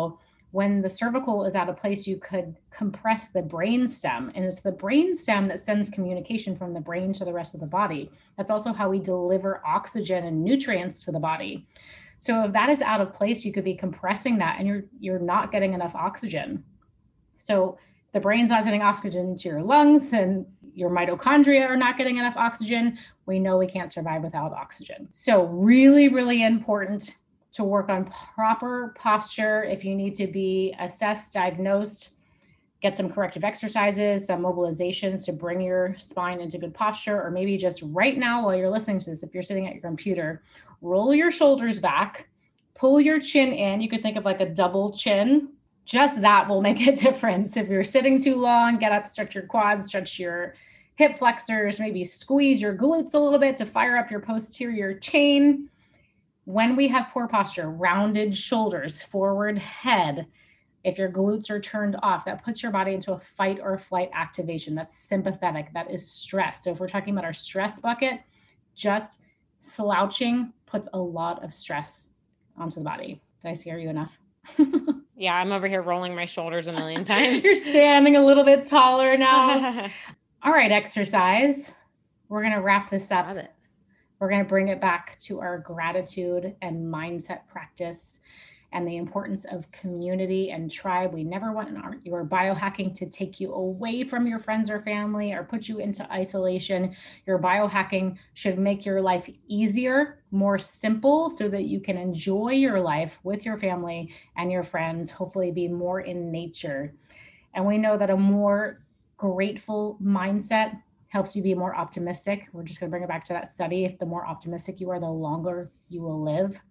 When the cervical is out of place, you could compress the brain stem, and it's the brain stem that sends communication from the brain to the rest of the body. That's also how we deliver oxygen and nutrients to the body. So if that is out of place, you could be compressing that and you're you're not getting enough oxygen. So if the brain's not sending oxygen to your lungs and your mitochondria are not getting enough oxygen, we know we can't survive without oxygen. So really, really important to work on proper posture. If you need to be assessed, diagnosed, get some corrective exercises, some mobilizations to bring your spine into good posture, or maybe just right now while you're listening to this, if you're sitting at your computer, roll your shoulders back, pull your chin in. You could think of like a double chin. Just that will make a difference. If you're sitting too long, get up, stretch your quads, stretch your hip flexors, maybe squeeze your glutes a little bit to fire up your posterior chain. When we have poor posture, rounded shoulders, forward head, if your glutes are turned off, that puts your body into a fight or flight activation. That's sympathetic. That is stress. So if we're talking about our stress bucket, just slouching puts a lot of stress onto the body. Did I scare you enough?
Yeah, I'm over here rolling my shoulders a million times.
You're standing a little bit taller now. All right, exercise. We're going to wrap this up. We're going to bring it back to our gratitude and mindset practice and the importance of community and tribe. We never want your biohacking to take you away from your friends or family or put you into isolation. Your biohacking should make your life easier, more simple, so that you can enjoy your life with your family and your friends, hopefully be more in nature. And we know that a more grateful mindset helps you be more optimistic. We're just going to bring it back to that study. If the more optimistic you are, the longer you will live.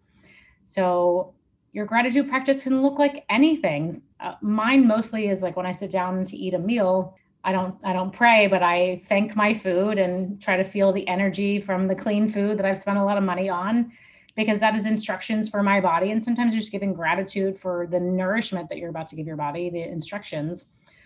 So your gratitude practice can look like anything. Uh, mine mostly is like when I sit down to eat a meal, I don't, I don't pray, but I thank my food and try to feel the energy from the clean food that I've spent a lot of money on, because that is instructions for my body. And sometimes you're just giving gratitude for the nourishment that you're about to give your body, the instructions.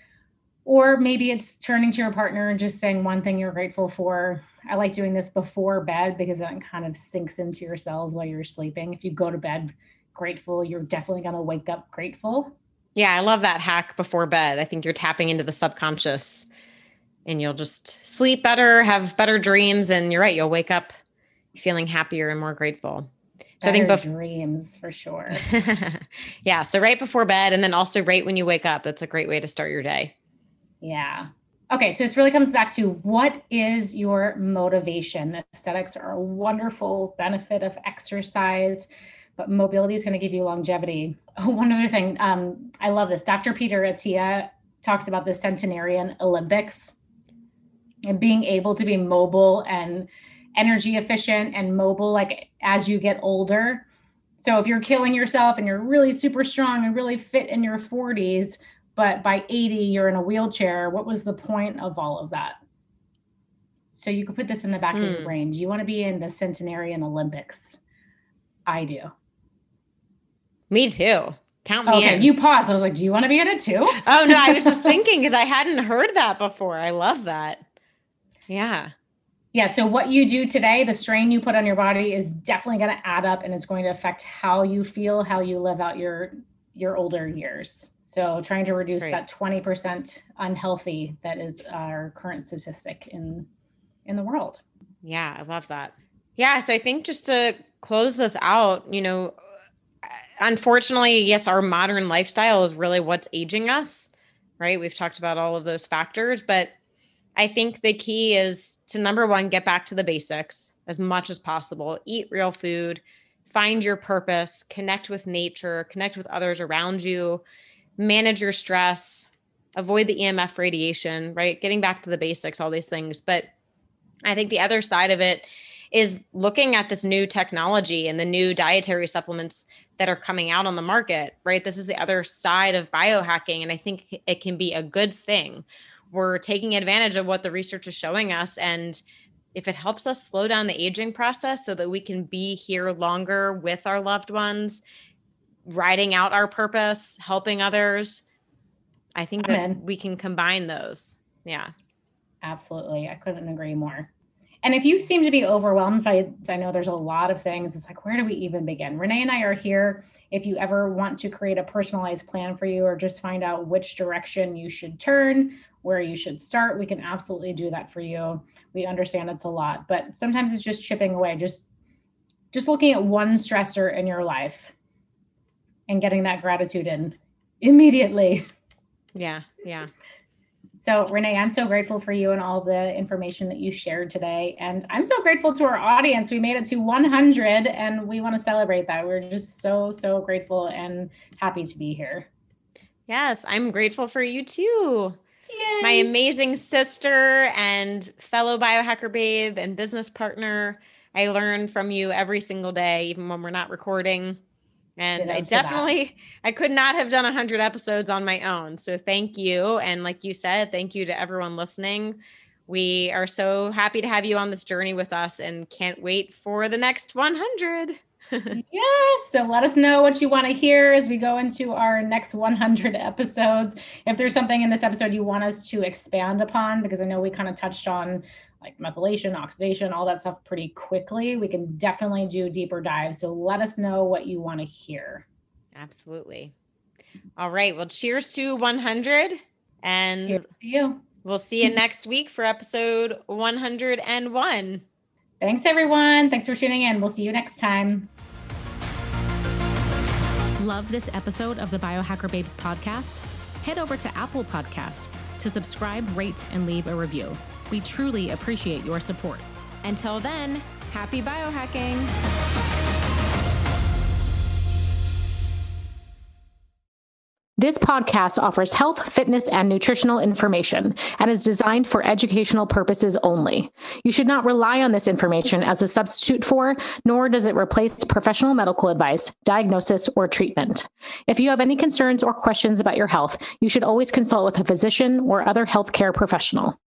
Or maybe it's turning to your partner and just saying one thing you're grateful for. I like doing this before bed because it kind of sinks into your cells while you're sleeping. If you go to bed grateful, you're definitely going to wake up grateful.
Yeah, I love that hack before bed. I think you're tapping into the subconscious and you'll just sleep better, have better dreams. And you're right, you'll wake up feeling happier and more grateful. So
Better
I think bef-
dreams for sure.
Yeah. So right before bed and then also right when you wake up, that's a great way to start your day.
Yeah. Okay. So this really comes back to what is your motivation? Aesthetics are a wonderful benefit of exercise, but mobility is going to give you longevity. Oh, one other thing. Um, I love this. Doctor Peter Attia talks about the centenarian Olympics and being able to be mobile and energy efficient and mobile, like as you get older. So if you're killing yourself and you're really super strong and really fit in your forties, but by eighty, you're in a wheelchair, what was the point of all of that? So you could put this in the back mm. of your brain. Do you want to be in the centenarian Olympics? I do.
Me too. Count me
okay,
in.
You paused. I was like, do you want to be in it too?
Oh, no, I was just thinking because I hadn't heard that before. I love that. Yeah.
Yeah. So what you do today, the strain you put on your body is definitely going to add up and it's going to affect how you feel, how you live out your, your older years. So trying to reduce that twenty percent unhealthy that is our current statistic in, in the world.
Yeah, I love that. Yeah. So I think just to close this out, you know, unfortunately, yes, our modern lifestyle is really what's aging us, right? We've talked about all of those factors, but I think the key is to, number one, get back to the basics as much as possible. Eat real food, find your purpose, connect with nature, connect with others around you, manage your stress, avoid the E M F radiation, right? Getting back to the basics, all these things. But I think the other side of it is looking at this new technology and the new dietary supplements that are coming out on the market, right? This is the other side of biohacking. And I think it can be a good thing. We're taking advantage of what the research is showing us. And if it helps us slow down the aging process so that we can be here longer with our loved ones, writing out our purpose, helping others, I think that
Amen.
we can combine those. Yeah.
Absolutely. I couldn't agree more. And if you seem to be overwhelmed by, I know there's a lot of things, it's like, where do we even begin? Renee and I are here. If you ever want to create a personalized plan for you or just find out which direction you should turn, where you should start, we can absolutely do that for you. We understand it's a lot, but sometimes it's just chipping away, just, just looking at one stressor in your life and getting that gratitude in immediately.
Yeah. Yeah.
So Renee, I'm so grateful for you and all the information that you shared today. And I'm so grateful to our audience. We made it to one hundred and we want to celebrate that. We're just so, so grateful and happy to be here.
Yes, I'm grateful for you too.
Yay.
My amazing sister and fellow biohacker babe and business partner. I learn from you every single day, even when we're not recording. And I definitely, I could not have done a hundred episodes on my own. So thank you. And like you said, thank you to everyone listening. We are so happy to have you on this journey with us and can't wait for the next one hundred.
Yes. So let us know what you want to hear as we go into our next one hundred episodes. If there's something in this episode you want us to expand upon, because I know we kind of touched on like methylation, oxidation, all that stuff pretty quickly, we can definitely do deeper dives. So let us know what you want to hear.
Absolutely. All right. Well, cheers to one hundred, and
cheers to you.
We'll see you next week for episode one hundred one.
Thanks, everyone. Thanks for tuning in. We'll see you next time.
Love this episode of the Biohacker Babes podcast? Head over to Apple Podcasts to subscribe, rate, and leave a review. We truly appreciate your support.
Until then, happy biohacking.
This podcast offers health, fitness, and nutritional information and is designed for educational purposes only. You should not rely on this information as a substitute for, nor does it replace professional medical advice, diagnosis, or treatment. If you have any concerns or questions about your health, you should always consult with a physician or other healthcare professional.